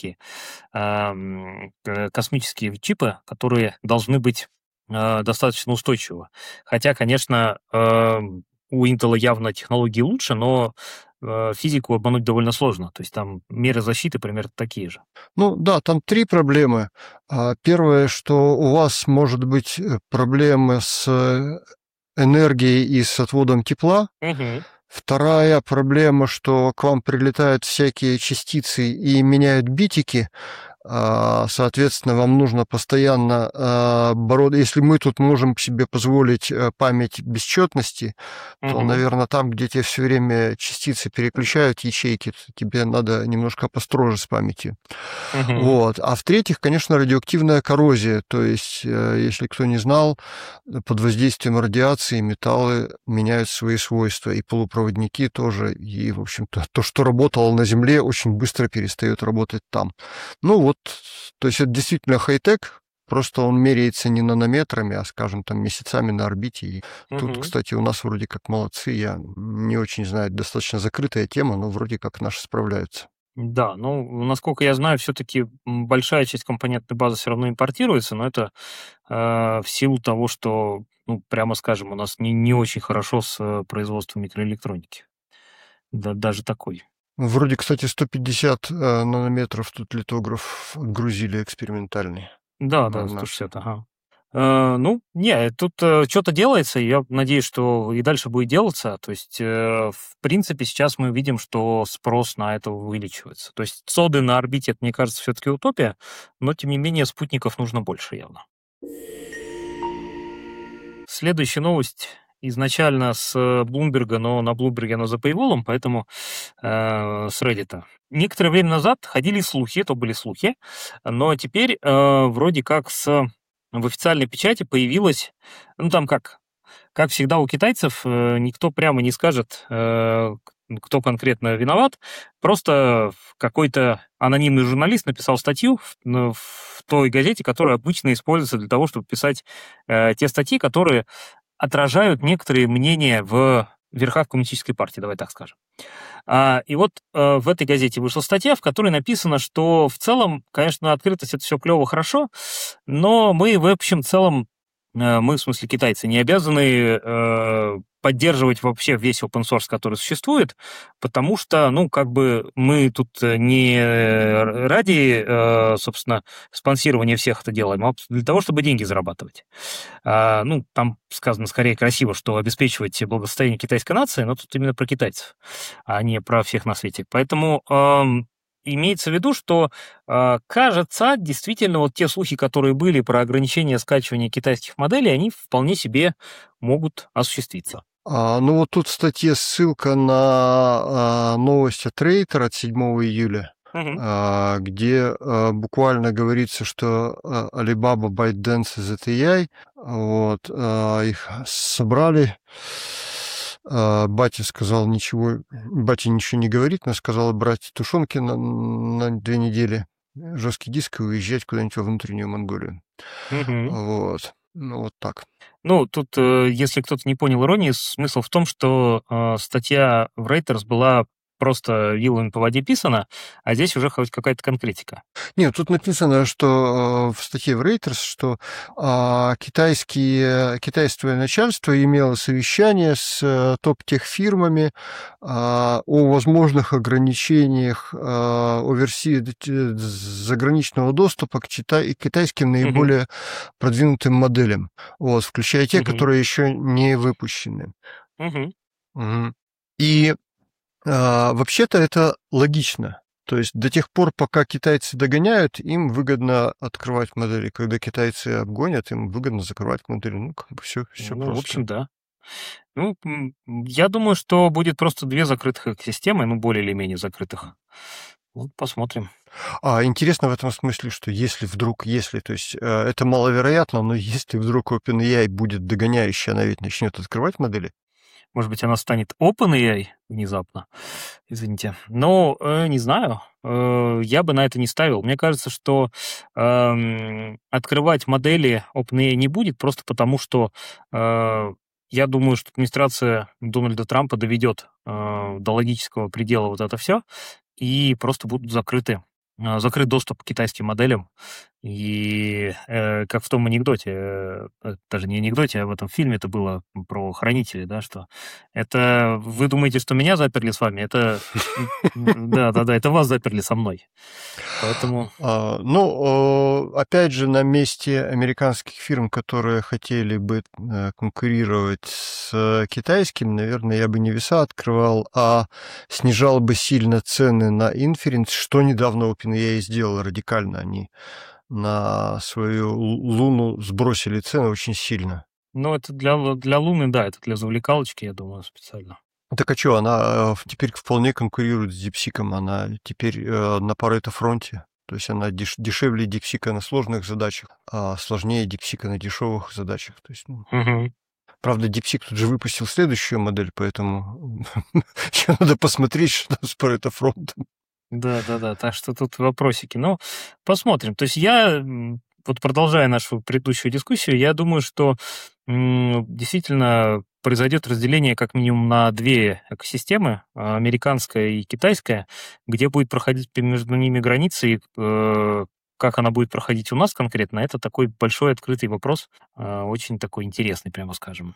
космические чипы, которые должны быть достаточно устойчивы. Хотя, конечно, у Intel явно технологии лучше, но физику обмануть довольно сложно. То есть там меры защиты примерно такие же. Ну да, там три проблемы. Первое, что у вас может быть проблемы с энергией и с отводом тепла. Мгм. Вторая проблема, что к вам прилетают всякие частицы и меняют битики. Соответственно, вам нужно постоянно бороться. Если мы тут можем себе позволить память бесчетности, то, Мгм. наверное, там, где тебе все время частицы переключают ячейки, то тебе надо немножко построже с памятью. Мгм. Вот. А в-третьих, конечно, радиоактивная коррозия. То есть, если кто не знал, под воздействием радиации металлы меняют свои свойства, и полупроводники тоже. И, в общем-то, то, что работало на Земле, очень быстро перестает работать там. Ну вот, то есть это действительно хай-тек, просто он меряется не нанометрами, а, скажем, там месяцами на орбите. И тут, Мгм. кстати, у нас вроде как молодцы. Я не очень знаю, достаточно закрытая тема, но вроде как наши справляются. Да, ну, насколько я знаю, все-таки большая часть компонентной базы все равно импортируется, но это в силу того, что, ну, прямо скажем, у нас не очень хорошо с производством микроэлектроники. Да, даже такой. Вроде, кстати, 150 нанометров тут литограф отгрузили экспериментальный Да, на да, наш. 160, ага. Ну, не, тут что-то делается, и я надеюсь, что и дальше будет делаться. То есть, в принципе, сейчас мы видим, что спрос на это увеличивается. То есть соды на орбите, это, мне кажется, все-таки утопия, но, тем не менее, спутников нужно больше явно. Следующая новость изначально с Блумберга, но на Блумберге она за paywall, поэтому с Reddit. Некоторое время назад ходили слухи, это были слухи, но теперь вроде как в официальной печати появилось, ну там как всегда у китайцев, никто прямо не скажет, кто конкретно виноват. Просто какой-то анонимный журналист написал статью в той газете, которая обычно используется для того, чтобы писать те статьи, которые отражают некоторые мнения в верхах коммунистической партии, давай так скажем. И вот в этой газете вышла статья, в которой написано, что в целом, конечно, открытость — это все клево, хорошо, но мы, в общем, целом, мы, в смысле китайцы, не обязаны поддерживать вообще весь open source, который существует, потому что, ну, как бы мы тут не ради, собственно, спонсирования всех это делаем, а для того, чтобы деньги зарабатывать. Ну, там сказано скорее красиво, что обеспечивать благосостояние китайской нации, но тут именно про китайцев, а не про всех на свете. Поэтому имеется в виду, что, кажется, действительно, вот те слухи, которые были про ограничение скачивания китайских моделей, они вполне себе могут осуществиться. Ну вот тут в статье ссылка на новость от Рейтер от 7 июля, Мгм. где буквально говорится, что Alibaba, ByteDance и ZTI вот, их собрали. Батя сказал ничего, батя ничего не говорит, но сказал брать тушенки на 2 недели, жесткий диск и уезжать куда-нибудь во внутреннюю Монголию. Мгм. Вот. Ну, вот так. Ну, тут, если кто-то не понял иронии, смысл в том, что статья в Reuters была просто вилами по воде писано, а здесь уже хоть какая-то конкретика. Нет, тут написано, что в статье в Reuters, что китайское начальство имело совещание с топ-техфирмами о возможных ограничениях заграничного доступа к китайским наиболее продвинутым моделям, вот, включая те, которые еще не выпущены. Мгм. И вообще-то это логично. То есть до тех пор, пока китайцы догоняют, им выгодно открывать модели. Когда китайцы обгонят, им выгодно закрывать модели. Ну, как бы все Ну, просто. в общем, да. Ну, я думаю, что будет просто 2 закрытых экосистемы, ну, более или менее закрытых. Вот посмотрим. Интересно в этом смысле, что то есть это маловероятно, но если вдруг OpenAI будет догоняющая, она ведь начнет открывать модели. Может быть, она станет OpenAI внезапно. Извините. Но не знаю. Я бы на это не ставил. Мне кажется, что открывать модели OpenAI не будет, просто потому что я думаю, что администрация Дональда Трампа доведет до логического предела вот это все, и просто будут закрыт доступ к китайским моделям. И как в том анекдоте, даже не анекдоте, а в этом фильме это было про хранителей, да, что это вы думаете, что меня заперли с вами, это да, это вас заперли со мной. Поэтому Опять же, на месте американских фирм, которые хотели бы конкурировать с китайскими, наверное, я бы не веса открывал, а снижал бы сильно цены на инференс, что недавно OpenAI сделал радикально. Они на свою Луну сбросили цены очень сильно. ну, это для Луны, да, это для завлекалочки, я думаю, специально. Так а что, она теперь вполне конкурирует с DeepSeek, она теперь на Парето-фронте. То есть она дешевле DeepSeek на сложных задачах, а сложнее DeepSeek на дешевых задачах. То есть, правда, DeepSeek тут же выпустил следующую модель, поэтому еще надо посмотреть, что с Парето-фронтом. Да, так что тут вопросики. Ну, посмотрим. То есть я, вот продолжая нашу предыдущую дискуссию, я думаю, что действительно произойдет разделение как минимум на 2 экосистемы, американская и китайская, где будет проходить между ними границы, и как она будет проходить у нас конкретно, это такой большой открытый вопрос, очень такой интересный, прямо скажем.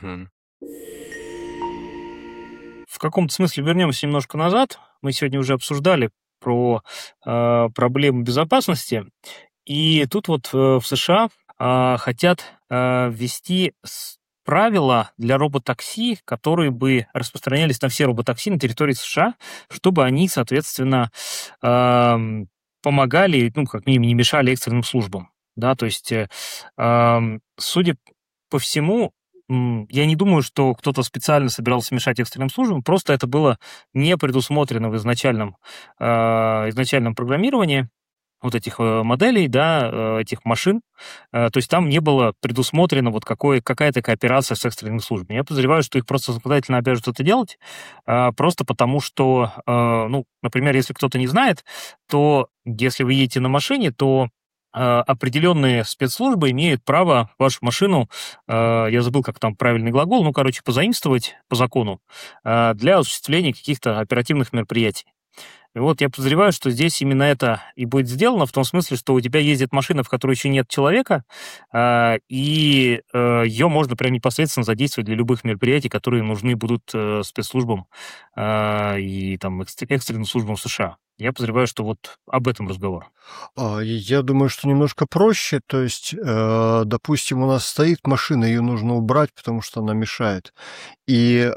В каком-то смысле вернемся немножко назад. Мы сегодня уже обсуждали про проблему безопасности. И тут вот в США хотят ввести правила для роботакси, которые бы распространялись на все роботакси на территории США, чтобы они, соответственно, помогали, ну, как минимум, не мешали экстренным службам. Да, то есть, судя по всему, я не думаю, что кто-то специально собирался мешать экстренным службам, просто это было не предусмотрено в изначальном программировании вот этих моделей, да, этих машин. То есть там не было предусмотрено вот какая-то кооперация с экстренными службами. Я подозреваю, что их просто законодательно обяжут это делать, просто потому что, ну, например, если кто-то не знает, то если вы едете на машине, то определенные спецслужбы имеют право вашу машину, я забыл, как там правильный глагол, ну, короче, позаимствовать по закону для осуществления каких-то оперативных мероприятий. И вот я подозреваю, что здесь именно это и будет сделано, в том смысле, что у тебя ездит машина, в которой еще нет человека, и ее можно прям непосредственно задействовать для любых мероприятий, которые нужны будут спецслужбам и там экстренным службам США. Я подозреваю, что вот об этом разговор. Я думаю, что немножко проще. То есть, допустим, у нас стоит машина, ее нужно убрать, потому что она мешает. И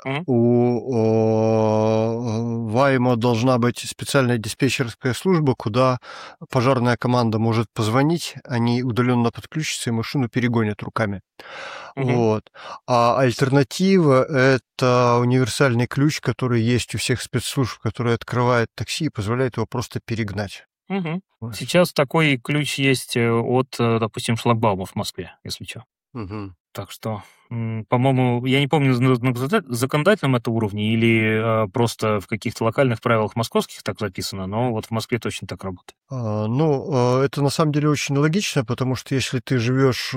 у Waymo должна быть специальная диспетчерская служба, куда пожарная команда может позвонить, они удаленно подключатся и машину перегонят руками. Вот. А альтернатива — это универсальный ключ, который есть у всех спецслужб, который открывает такси и позволяет его просто перегнать. Вот. Сейчас такой ключ есть от, допустим, шлагбаумов в Москве, если что. Так что, по-моему, я не помню, на законодательном это уровне или просто в каких-то локальных правилах московских так записано, но вот в Москве точно так работает. Это на самом деле очень логично, потому что если ты живешь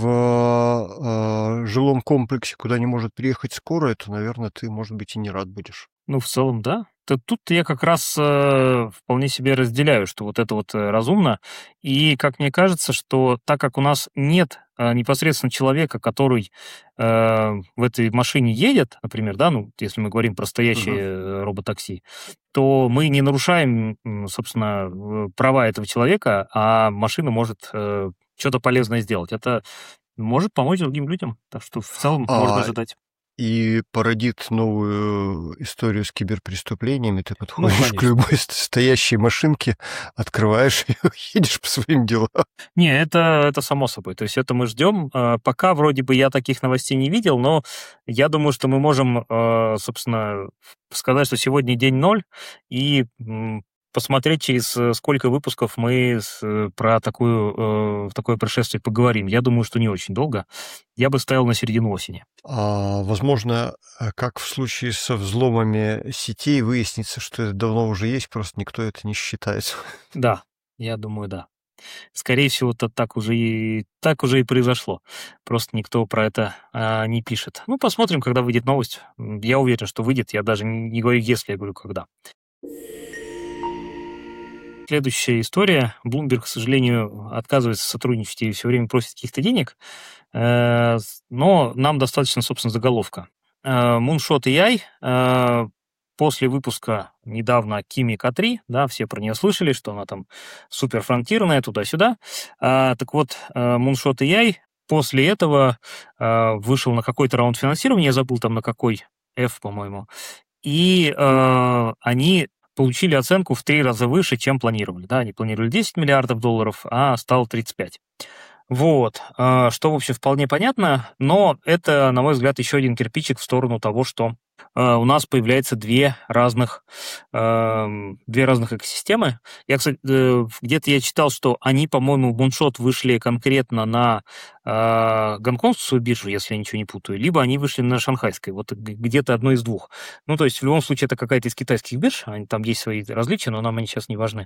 в жилом комплексе, куда не может приехать скорая, то, наверное, ты, может быть, и не рад будешь. Ну, в целом, да. тут я как раз вполне себе разделяю, что вот это вот разумно. И как мне кажется, что так как у нас нет непосредственно человека, который в этой машине едет, например, да, ну, если мы говорим про стоящее Мгм. роботакси, то мы не нарушаем, собственно, права этого человека, а машина может что-то полезное сделать. Это может помочь другим людям. Так что в целом можно А, ожидать. и породит новую историю с киберпреступлениями. Ты Ну, подходишь к конечно. любой стоящей машинке, открываешь ее, едешь по своим делам. Не, это само собой. То есть это мы ждем. Пока вроде бы я таких новостей не видел, но я думаю, что мы можем, собственно, сказать, что сегодня день ноль, и посмотреть, через сколько выпусков мы про такое происшествие поговорим. Я думаю, что не очень долго. Я бы ставил на середину осени. Возможно, как в случае со взломами сетей, выяснится, что это давно уже есть, просто никто это не считает. Да, я думаю, да. Скорее всего, это так уже и произошло. Просто никто про это не пишет. Ну, посмотрим, когда выйдет новость. Я уверен, что выйдет. Я даже не говорю если, я говорю когда. Следующая история. Bloomberg, к сожалению, отказывается сотрудничать и все время просит каких-то денег. Но нам достаточно, собственно, заголовка. Moonshot AI после выпуска недавно Kimi K3, да, все про нее слышали, что она там суперфронтирная, туда-сюда. Так вот, Moonshot AI после этого вышел на какой-то раунд финансирования, я забыл там на какой, F, по-моему, и они получили оценку в 3 раза выше, чем планировали. Да, они планировали 10 миллиардов долларов, а стало 35. Вот, что, в общем, вполне понятно, но это, на мой взгляд, еще один кирпичик в сторону того, что у нас появляется две разных экосистемы. Я, кстати, где-то я читал, что они, по-моему, в Moonshot вышли конкретно на гонконгскую биржу, если я ничего не путаю, либо они вышли на шанхайской, вот где-то одно из двух. Ну, то есть, в любом случае, это какая-то из китайских бирж, там есть свои различия, но нам они сейчас не важны.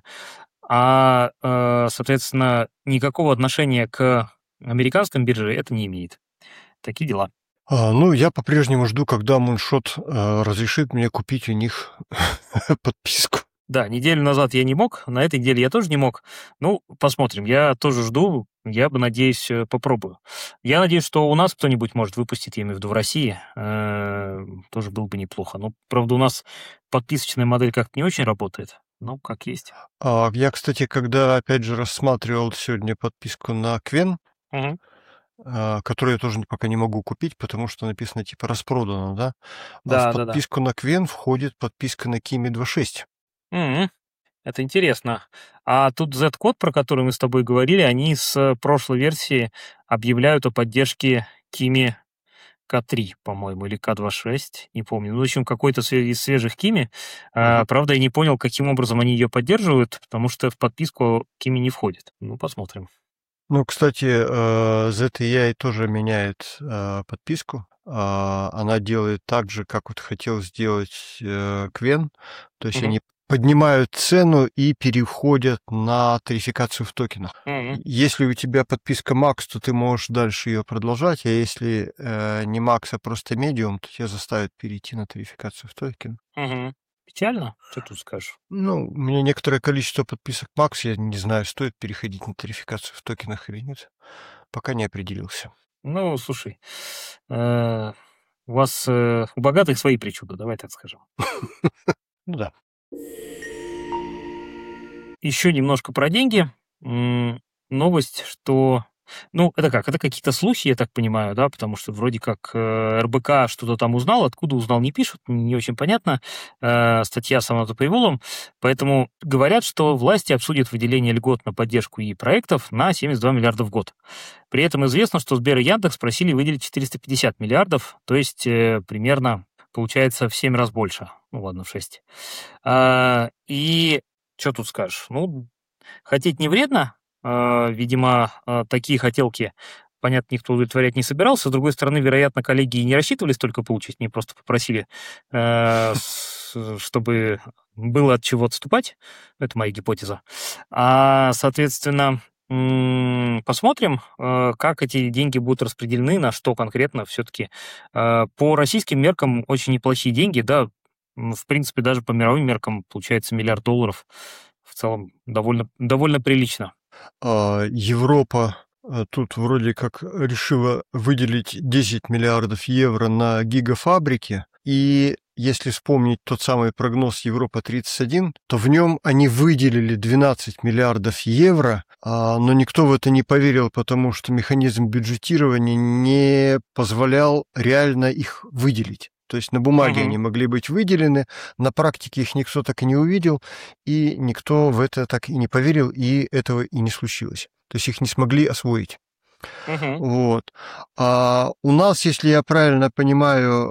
Соответственно, никакого отношения к американским бирже это не имеет. Такие дела. Я по-прежнему жду, когда Moonshot разрешит мне купить у них подписку. Да, неделю назад я не мог, на этой неделе я тоже не мог. Ну, посмотрим. Я тоже жду, я бы, надеюсь, попробую. Я надеюсь, что у нас кто-нибудь может выпустить, я имею в виду в России. Тоже было бы неплохо. Ну, правда, у нас подписочная модель как-то не очень работает. Ну, как есть. Я, кстати, когда, опять же, рассматривал сегодня подписку на Квен, Мгм. которую я тоже пока не могу купить, потому что написано типа распродано, да? А в Да, да, да. подписку на Квен входит подписка на Кими 2.6. Мгм. Это интересно. А тут Z-код, про который мы с тобой говорили, они с прошлой версии объявляют о поддержке Kimi K3, по-моему, или K26, не помню. Ну, в общем, какой-то из свежих Kimi. Мгм. Правда, я не понял, каким образом они ее поддерживают, потому что в подписку Kimi не входит. Ну, посмотрим. Кстати, ZTI тоже меняет подписку. Она делает так же, как вот хотел сделать Квен. То есть Мгм. они поднимают цену и переходят на тарификацию в токенах. Мгм. Если у тебя подписка Max, то ты можешь дальше ее продолжать, а если не Max, а просто Medium, то тебя заставят перейти на тарификацию в токен. Мгм. Печально? Что тут скажешь? У меня некоторое количество подписок Max, я не знаю, стоит переходить на тарификацию в токенах или нет. Пока не определился. Ну, слушай, э, у богатых свои причуды, давай так скажем. Ну да. Еще немножко про деньги. Новость, что... Ну, это как? Это какие-то слухи, я так понимаю, да, потому что вроде как РБК что-то там узнал, откуда узнал, не пишут, не очень понятно. Статья с Амато Paywall, поэтому говорят, что власти обсудят выделение льгот на поддержку и проектов на 72 миллиарда в год. При этом известно, что Сбер и Яндекс просили выделить 450 миллиардов, то есть примерно, получается, в 7 раз больше. Ну, ладно, в 6. И что тут скажешь? Ну, хотеть не вредно. Видимо, такие хотелки, понятно, никто удовлетворять не собирался. С другой стороны, вероятно, коллеги и не рассчитывали столько получить, не просто попросили, чтобы было от чего отступать. Это моя гипотеза. Соответственно, посмотрим, как эти деньги будут распределены, на что конкретно все-таки. По российским меркам очень неплохие деньги, да, В принципе, даже по мировым меркам получается $1 миллиард. В целом довольно прилично. Европа тут вроде как решила выделить 10 миллиардов евро на гигафабрики, и если вспомнить тот самый прогноз Европа-31, то в нем они выделили 12 миллиардов евро, но никто в это не поверил, потому что механизм бюджетирования не позволял реально их выделить. То есть на бумаге они могли быть выделены, на практике их никто так и не увидел, и никто в это так и не поверил, и этого и не случилось. То есть их не смогли освоить. Вот. А у нас, если я правильно понимаю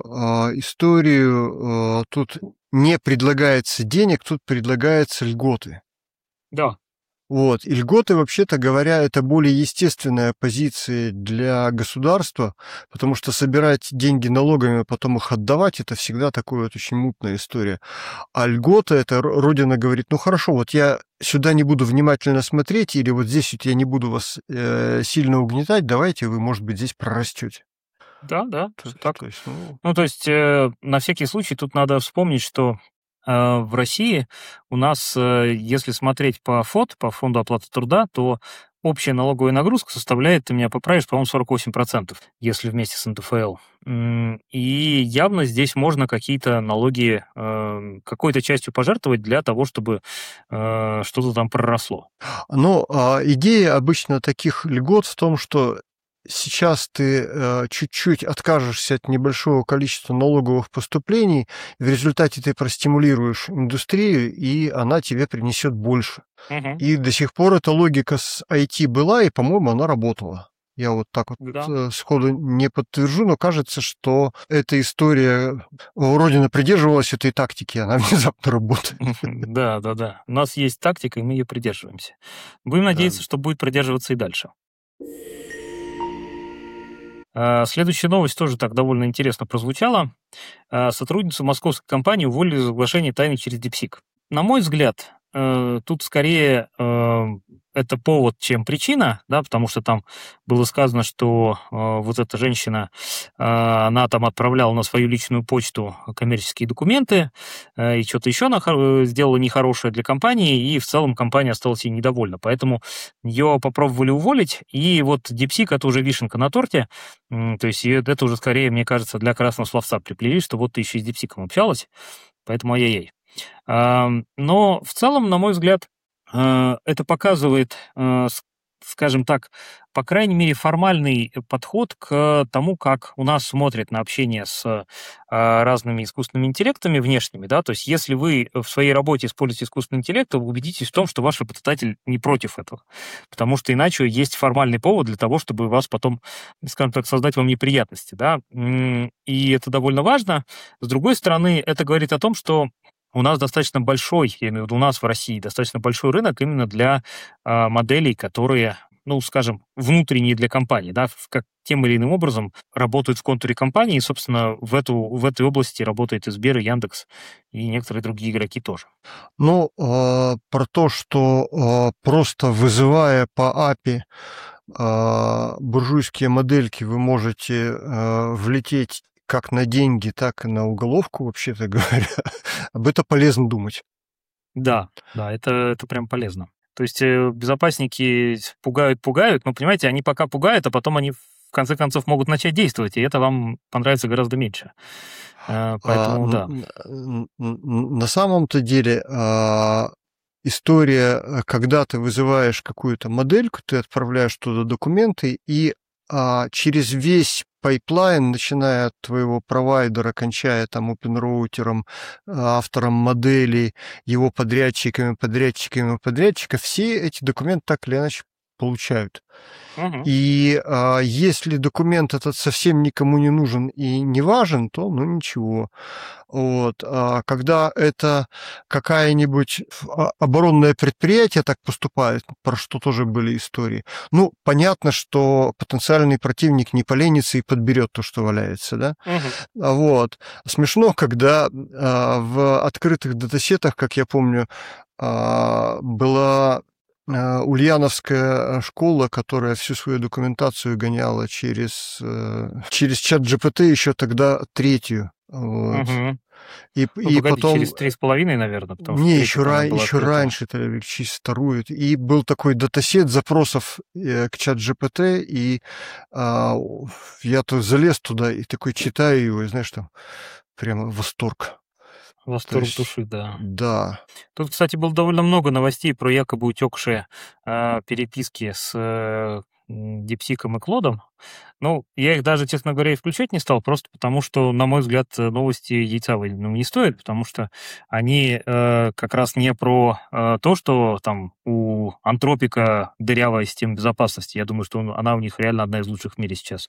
историю, тут не предлагается денег, тут предлагаются льготы. Да. Вот. И льготы, вообще-то говоря, это более естественная позиция для государства, потому что собирать деньги налогами, а потом их отдавать, это всегда такая вот очень мутная история. А льгота, это Родина говорит, ну хорошо, вот я сюда не буду внимательно смотреть, или вот здесь вот я не буду вас сильно угнетать, давайте вы, может быть, здесь прорастете. Да, все так. То есть, ну... Ну, то есть, на всякий случай тут надо вспомнить, что в России у нас, если смотреть по ФОТ, по фонду оплаты труда, то общая налоговая нагрузка составляет, ты меня поправишь, по-моему, 48%, если вместе с НДФЛ. И явно здесь можно какие-то налоги какой-то частью пожертвовать для того, чтобы что-то там проросло. Ну, идея обычно таких льгот в том, что сейчас ты чуть-чуть откажешься от небольшого количества налоговых поступлений, в результате ты простимулируешь индустрию, и она тебе принесет больше. И до сих пор эта логика с IT была, и, по-моему, она работала. Я вот так вот сходу не подтвержу, но кажется, что эта история... Родина придерживалась этой тактики, она внезапно работает. Да. У нас есть тактика, и мы ее придерживаемся. Будем надеяться, что будет придерживаться и дальше. Следующая новость тоже так довольно интересно прозвучала. Сотрудницу московской компании уволили за разглашение тайны через DeepSeek. На мой взгляд, тут скорее это повод, чем причина, да, потому что там было сказано, что вот эта женщина, она там отправляла на свою личную почту коммерческие документы, и что-то еще она сделала нехорошее для компании, и в целом компания осталась ей недовольна. Поэтому ее попробовали уволить, и вот DeepSeek — это уже вишенка на торте, то есть это уже скорее, мне кажется, для красного словца приплели, что вот ты еще и с DeepSeek общалась, поэтому ай-яй-яй. Но в целом, на мой взгляд, это показывает, скажем так, по крайней мере, формальный подход к тому, как у нас смотрят на общение с разными искусственными интеллектами внешними, да, то есть если вы в своей работе используете искусственный интеллект, то вы убедитесь в том, что ваш работодатель не против этого, потому что иначе есть формальный повод для того, чтобы вас потом, скажем так, создать вам неприятности, да, и это довольно важно. С другой стороны, это говорит о том, что у нас достаточно большой, я имею в виду у нас в России, достаточно большой рынок именно для моделей, которые, ну, скажем, внутренние для компании, да, как тем или иным образом работают в контуре компании, и, собственно, в этой области работает и Сбер, и Яндекс, и некоторые другие игроки тоже. Ну, про то, что просто вызывая по API буржуйские модельки, вы можете влететь как на деньги, так и на уголовку, вообще-то говоря, об этом полезно думать. Да, это прям полезно. То есть безопасники пугают, но, понимаете, они пока пугают, а потом они в конце концов могут начать действовать, и это вам понравится гораздо меньше. Поэтому, да. На самом-то деле история, когда ты вызываешь какую-то модельку, ты отправляешь туда документы, и через весь пайплайн, начиная от твоего провайдера, кончая там опенроутером, автором модели, его подрядчиков, все эти документы так или иначе получают. И если документ этот совсем никому не нужен и не важен, то ну ничего. Вот. А когда это какое-нибудь оборонное предприятие так поступает, про что тоже были истории, ну, понятно, что потенциальный противник не поленится и подберет то, что валяется, да? Вот. Смешно, когда в открытых датасетах, как я помню, была ульяновская школа, которая всю свою документацию гоняла через чат GPT, еще тогда третью. Вот. Ну, И погоди, потом... через 3,5, наверное, потому что Не, третья-то она была еще 3-го. раньше, ты через вторую. И был такой датасет запросов к чат GPT, и а, я то залез туда и такой читаю его, и знаешь, там прямо восторг. То Восторг есть, души, да. да. Тут, кстати, было довольно много новостей про якобы утекшие переписки с Дипсиком и Клодом. Ну, я их даже, честно говоря, и включать не стал, просто потому что, на мой взгляд, новости яйца выеденного не стоят, потому что они как раз не про то, что там у Антропика дырявая система безопасности. Я думаю, что она у них реально одна из лучших в мире сейчас.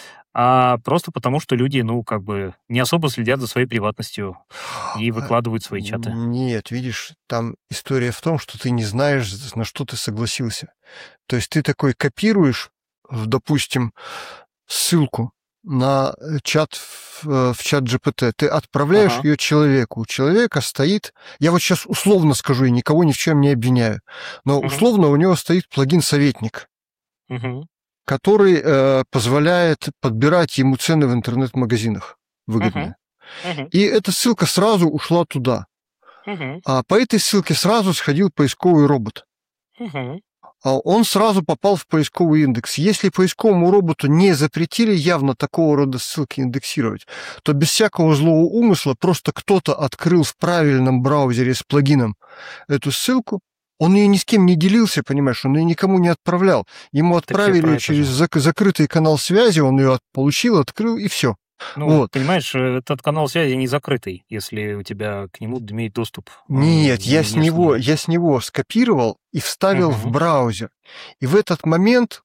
А просто потому, что люди, ну, как бы не особо следят за своей приватностью и А, выкладывают свои чаты. Нет, видишь, там история в том, что ты не знаешь, на что ты согласился. То есть ты такой копируешь, допустим, ссылку на чат в чат GPT, ты отправляешь Ага. ее человеку. У человека стоит, я вот сейчас условно скажу, и никого ни в чем не обвиняю, но Мгм. условно у него стоит плагин-советник, Мгм. который позволяет подбирать ему цены в интернет-магазинах Мгм. выгодные. Мгм. И эта ссылка сразу ушла туда. Мгм. А по этой ссылке сразу сходил поисковый робот. Мгм. Он сразу попал в поисковый индекс. Если поисковому роботу не запретили явно такого рода ссылки индексировать, то без всякого злого умысла просто кто-то открыл в правильном браузере с плагином эту ссылку, он ее ни с кем не делился, понимаешь, он ее никому не отправлял. Ему Так я про отправили это через же. закрытый канал связи, он ее получил, открыл, и все. Ну, Вот. понимаешь, этот канал связи не закрытый, если у тебя к нему имеет доступ Нет, внешний. я с него скопировал и вставил в Мгм. браузер. И в этот момент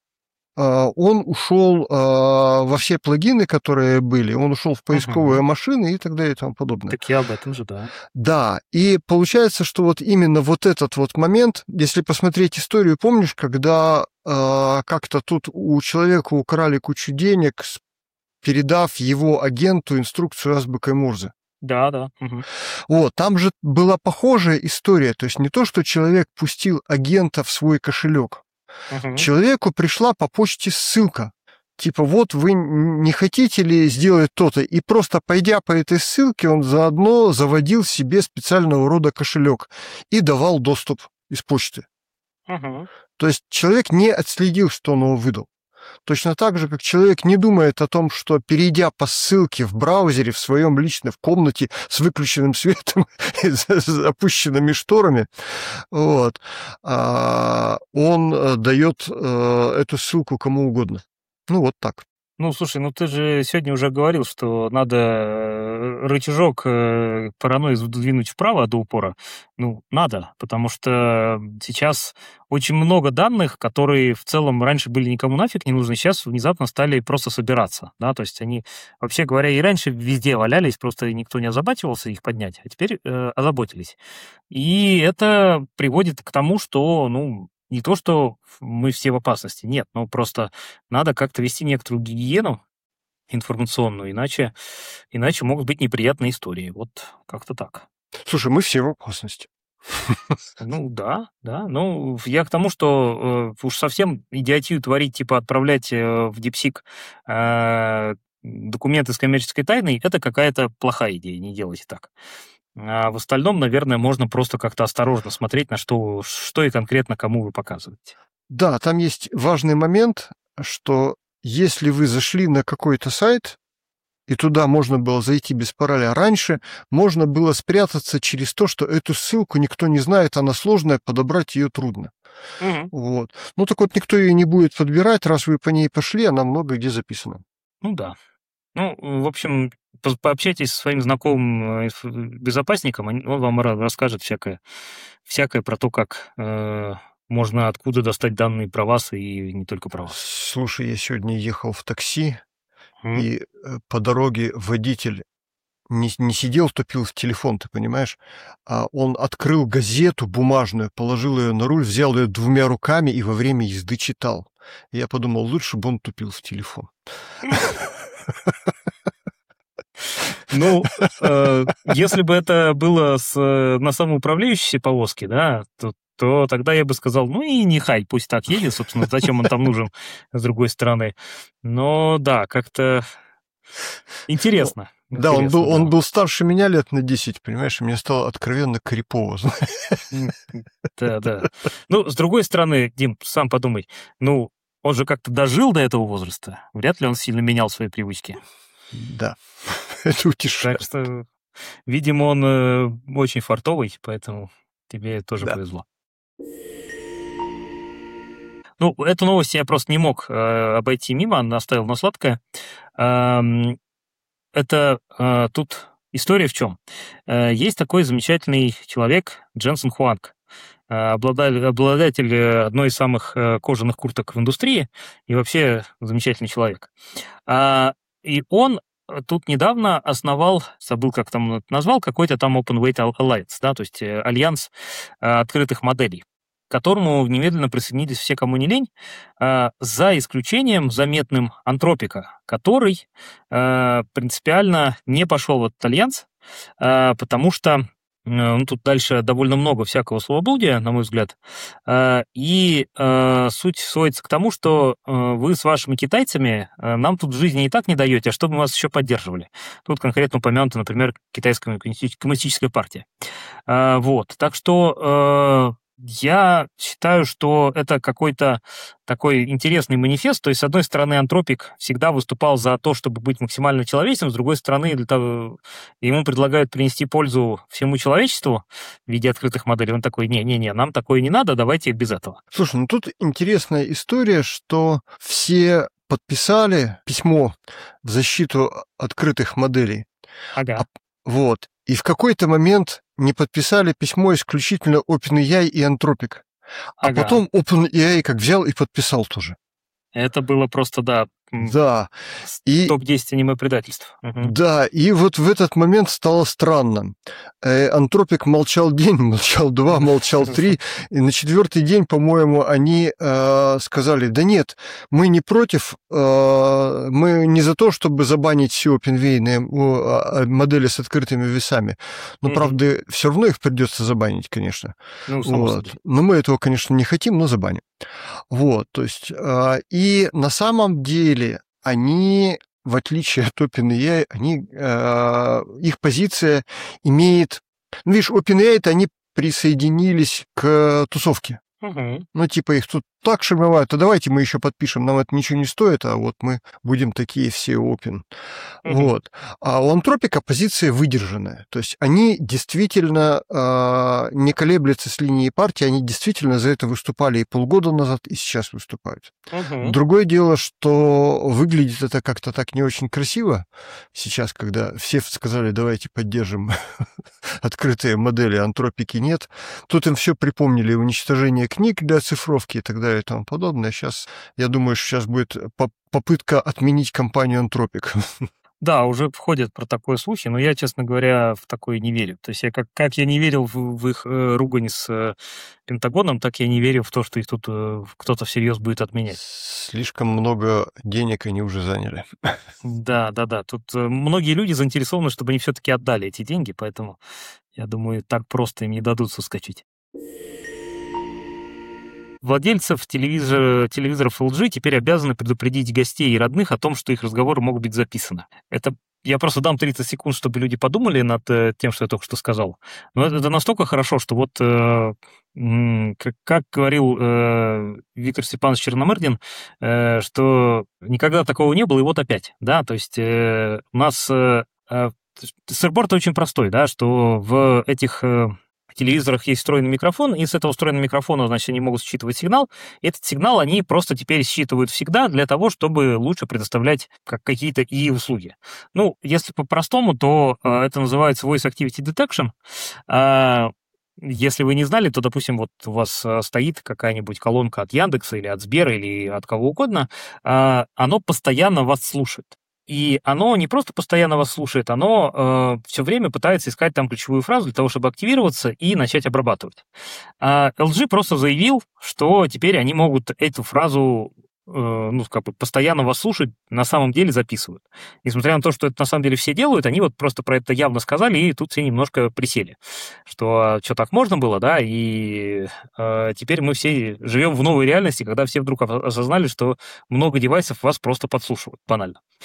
он ушел во все плагины, которые были, он ушел в поисковые Мгм. машины и так далее и тому подобное. Так я об этом же, да. Да, и получается, что вот именно вот этот вот момент, если посмотреть историю, помнишь, когда как-то тут у человека украли кучу денег, передав его агенту инструкцию азбукой Морзе. Да, да. Мгм. Вот, там же была похожая история, то есть не то, что человек пустил агента в свой кошелек. Мгм. Человеку пришла по почте ссылка, типа вот вы не хотите ли сделать то-то, и просто пойдя по этой ссылке, он заодно заводил себе специального рода кошелек и давал доступ из почты. Мгм. То есть человек не отследил, что он его выдал. Точно так же, как человек не думает о том, что, перейдя по ссылке в браузере, в своем личном, в комнате с выключенным светом и с опущенными шторами, вот, он дает эту ссылку кому угодно. Ну, вот так. Ну, слушай, ну ты же сегодня уже говорил, что надо рычажок паранойи сдвинуть вправо до упора. Ну, надо, потому что сейчас очень много данных, которые в целом раньше были никому нафиг не нужны, сейчас внезапно стали просто собираться, да, то есть они, вообще говоря, и раньше везде валялись, просто никто не озаботился их поднять, а теперь озаботились. И это приводит к тому, что, ну, не то, что мы все в опасности, нет, ну просто надо как-то вести некоторую гигиену информационную, иначе могут быть неприятные истории. Вот как-то так. Слушай, мы все в опасности. Ну да, да. Ну, я к тому, что уж совсем идиотию творить, типа отправлять в DeepSeek документы с коммерческой тайной, это какая-то плохая идея, не делайте так. А в остальном, наверное, можно просто как-то осторожно смотреть, на что и конкретно кому вы показываете. Да, там есть важный момент, что если вы зашли на какой-то сайт, и туда можно было зайти без пароля. Раньше можно было спрятаться через то, что эту ссылку никто не знает, она сложная, подобрать ее трудно. Мгм. Вот. Ну так вот, никто ее не будет подбирать, раз вы по ней пошли, она много где записана. Ну да. Ну, в общем, пообщайтесь со своим знакомым безопасником, он вам расскажет всякое про то, как можно откуда достать данные про вас и не только про вас. Слушай, я сегодня ехал в такси, М? и по дороге водитель не сидел, тупил в телефон, ты понимаешь? А он открыл газету бумажную, положил ее на руль, взял ее двумя руками и во время езды читал. И я подумал, лучше бы он тупил в телефон. Ну, если бы это было на самоуправляющейся повозке, да, то тогда я бы сказал, ну и нехай, пусть так едет, собственно, зачем он там нужен с другой стороны. Но да, как-то Ну, интересно. Да, Интересно, он да. был старше меня лет на 10, понимаешь, и мне стало откровенно крипово. М, Да, да. Ну, с другой стороны, Дим, сам подумай, ну, он же как-то дожил до этого возраста. Вряд ли он сильно менял свои привычки. Да, это Так утешает. что, видимо, он очень фартовый, поэтому тебе тоже Да. повезло. Ну, эту новость я просто не мог обойти мимо, она оставила на сладкое. Ам, Это тут история в чем? Есть такой замечательный человек Дженсен Хуанг, обладатель одной из самых кожаных курток в индустрии и вообще замечательный человек. А, И он тут недавно основал, забыл, как там это назвал, какой-то там Open Weight Alliance, да, то есть альянс открытых моделей, к которому немедленно присоединились все, кому не лень, за исключением заметным Антропика, который принципиально не пошел в этот альянс, потому что ну, тут дальше довольно много всякого словоблудия, на мой взгляд. Суть сводится к тому, что вы с вашими китайцами нам тут жизни и так не даете, а чтобы мы вас еще поддерживали. Тут конкретно упомянута, например, Китайская коммунистическая партия. Вот. Так что я считаю, что это какой-то такой интересный манифест. То есть, с одной стороны, Антропик всегда выступал за то, чтобы быть максимально человечным, с другой стороны, ему предлагают принести пользу всему человечеству в виде открытых моделей. Он такой, не-не-не, нам такое не надо, давайте без этого. Слушай, ну тут интересная история, что все подписали письмо в защиту открытых моделей. Ага. Вот. И в какой-то момент не подписали письмо исключительно OpenAI и Anthropic. А Ага. потом OpenAI как взял и подписал тоже. Это было просто, да, Да. И топ-10 аниме-предательств. Мгм. да, и вот в этот момент стало странно. Антропик молчал день, молчал два, молчал три, и на четвертый день, по-моему, они сказали, да нет, мы не против, мы не за то, чтобы забанить все опенвейные модели с открытыми весами, но, Мгм. правда, все равно их придется забанить, конечно. Ну, само Вот. собой. Но мы этого, конечно, не хотим, но забаним. Вот, то есть, и на самом деле они, в отличие от OpenAI, их позиция имеет... Ну, видишь, OpenAI-то они присоединились к тусовке. Мгм. Ну, типа, их тут так шельмовают, то давайте мы еще подпишем, нам это ничего не стоит, а вот мы будем такие все open. Мгм. Вот. А у Антропика позиция выдержанная. То есть они действительно не колеблются с линией партии, они действительно за это выступали и полгода назад, и сейчас выступают. Мгм. Другое дело, что выглядит это как-то так не очень красиво сейчас, когда все сказали, давайте поддержим открытые модели, антропики нет. Тут им все припомнили, уничтожение книг для оцифровки и так далее и тому подобное. Сейчас, я думаю, что сейчас будет попытка отменить компанию Антропик. Да, уже входят про такое слухи, но я, честно говоря, в такое не верю. То есть я как я не верил в их ругань с Пентагоном, так я не верю в то, что их тут кто-то всерьез будет отменять. Слишком много денег они уже заняли. Да, да, да. Тут многие люди заинтересованы, чтобы они все-таки отдали эти деньги, поэтому я думаю, так просто им не дадут соскочить. Владельцев телевизоров LG теперь обязаны предупредить гостей и родных о том, что их разговоры могут быть записаны. Это я просто дам 30 секунд, чтобы люди подумали над тем, что я только что сказал. Но это настолько хорошо, что вот, как говорил Виктор Степанович Черномырдин, что никогда такого не было, и вот опять. Да? То есть у нас сырборд очень простой, да, что в этих телевизорах есть встроенный микрофон, и с этого встроенного микрофона, значит, они могут считывать сигнал. И этот сигнал они просто теперь считывают всегда для того, чтобы лучше предоставлять какие-то ИИ-услуги. Ну, если по-простому, то это называется Voice Activity Detection. Если вы не знали, то, допустим, вот у вас стоит какая-нибудь колонка от Яндекса или от Сбера или от кого угодно, оно постоянно вас слушает. И оно не просто постоянно вас слушает, оно все время пытается искать там ключевую фразу для того, чтобы активироваться и начать обрабатывать. А LG просто заявил, что теперь они могут эту фразу постоянно вас слушать, на самом деле записывают. Несмотря на то, что это на самом деле все делают, они вот просто про это явно сказали, и тут все немножко присели. Что так можно было, да, и теперь мы все живем в новой реальности, когда все вдруг осознали, что много девайсов вас просто подслушивают, банально.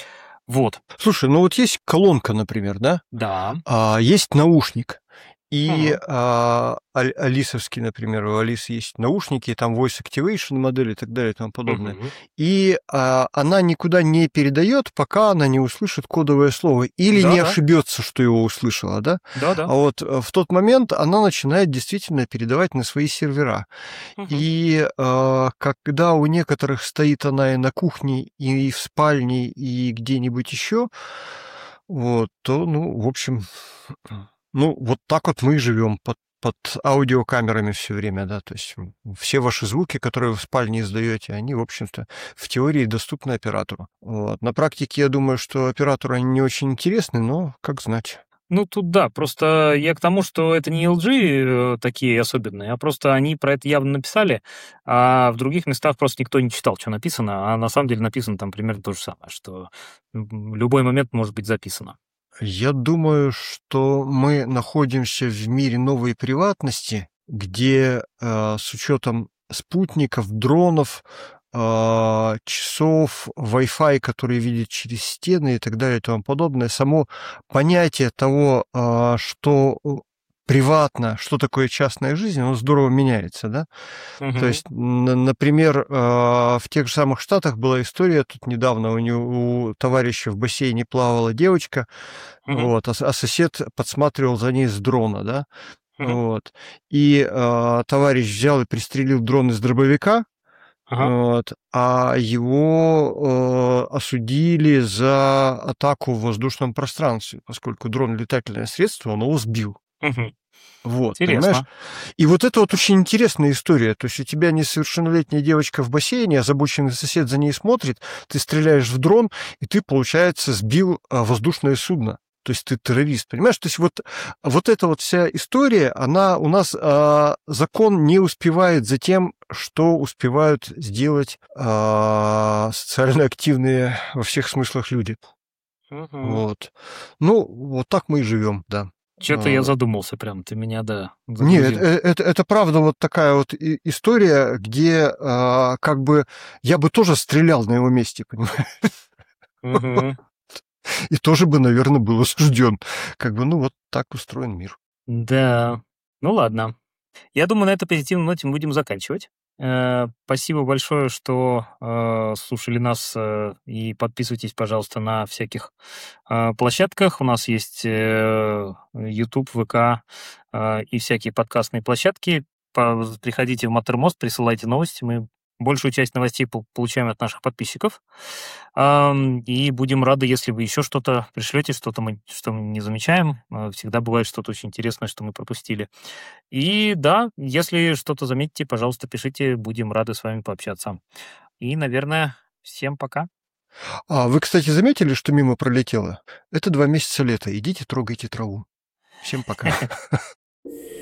Вот. Слушай, ну вот есть колонка, например, да? Да. Есть наушник. И Мгм. Алисовский, например, у Алисы есть наушники, там voice activation модели и так далее и тому подобное. Мгм. И она никуда не передает, пока она не услышит кодовое слово или не Да-да. ошибется, что его услышала, да? Да-да. А вот в тот момент она начинает действительно передавать на свои сервера. Мгм. И когда у некоторых стоит она и на кухне, и в спальне, и где-нибудь еще, вот, то, ну, в общем, ну, вот так вот мы и живем под аудиокамерами все время, да, то есть все ваши звуки, которые вы в спальне издаете, они, в общем-то, в теории доступны оператору. Вот. На практике, я думаю, что оператору они не очень интересны, но как знать. Ну, тут да, просто я к тому, что это не LG такие особенные, а просто они про это явно написали, а в других местах просто никто не читал, что написано, а на самом деле написано там примерно то же самое, что в любой момент может быть записано. Я думаю, что мы находимся в мире новой приватности, где с учетом спутников, дронов, часов, Wi-Fi, который видит через стены и так далее и тому подобное, само понятие того, что приватно, что такое частная жизнь, оно здорово меняется, да? То Мгм. есть, например, в тех же самых Штатах была история, тут недавно у товарища в бассейне плавала девочка, Мгм. вот, а сосед подсматривал за ней с дрона, да, Мгм. вот. И товарищ взял и пристрелил дрон из дробовика, Ага. вот, а его осудили за атаку в воздушном пространстве, поскольку дрон — летательное средство, он его сбил. Мгм. Вот, понимаешь? Интересно. И вот это вот очень интересная история. То есть у тебя несовершеннолетняя девочка в бассейне, озабоченный сосед за ней смотрит, ты стреляешь в дрон, и ты, получается, сбил воздушное судно. То есть ты террорист, понимаешь? То есть вот эта вот вся история, она у нас, закон не успевает за тем, что успевают сделать социально активные во всех смыслах люди. Мгм. Вот. Ну, вот так мы и живем, да. Чё-то я задумался прям, ты меня, да, Нет, загрузил. это правда вот такая вот история, где как бы я бы тоже стрелял на его месте, понимаешь? Мгм. И тоже бы, наверное, был осужден. Как бы, ну, вот так устроен мир. Да. Ну ладно. Я думаю, на этой позитивной ноте мы будем заканчивать. Спасибо большое, что слушали нас, и подписывайтесь, пожалуйста, на всяких площадках. У нас есть YouTube, ВК и всякие подкастные площадки. Приходите в Маттермост, присылайте новости. Мы большую часть новостей получаем от наших подписчиков. И будем рады, если вы еще что-то пришлете, что мы не замечаем. Всегда бывает что-то очень интересное, что мы пропустили. И да, если что-то заметите, пожалуйста, пишите, будем рады с вами пообщаться. И, наверное, всем пока. А вы, кстати, заметили, что мимо пролетело? Это 2 месяца лета. Идите, трогайте траву. Всем пока.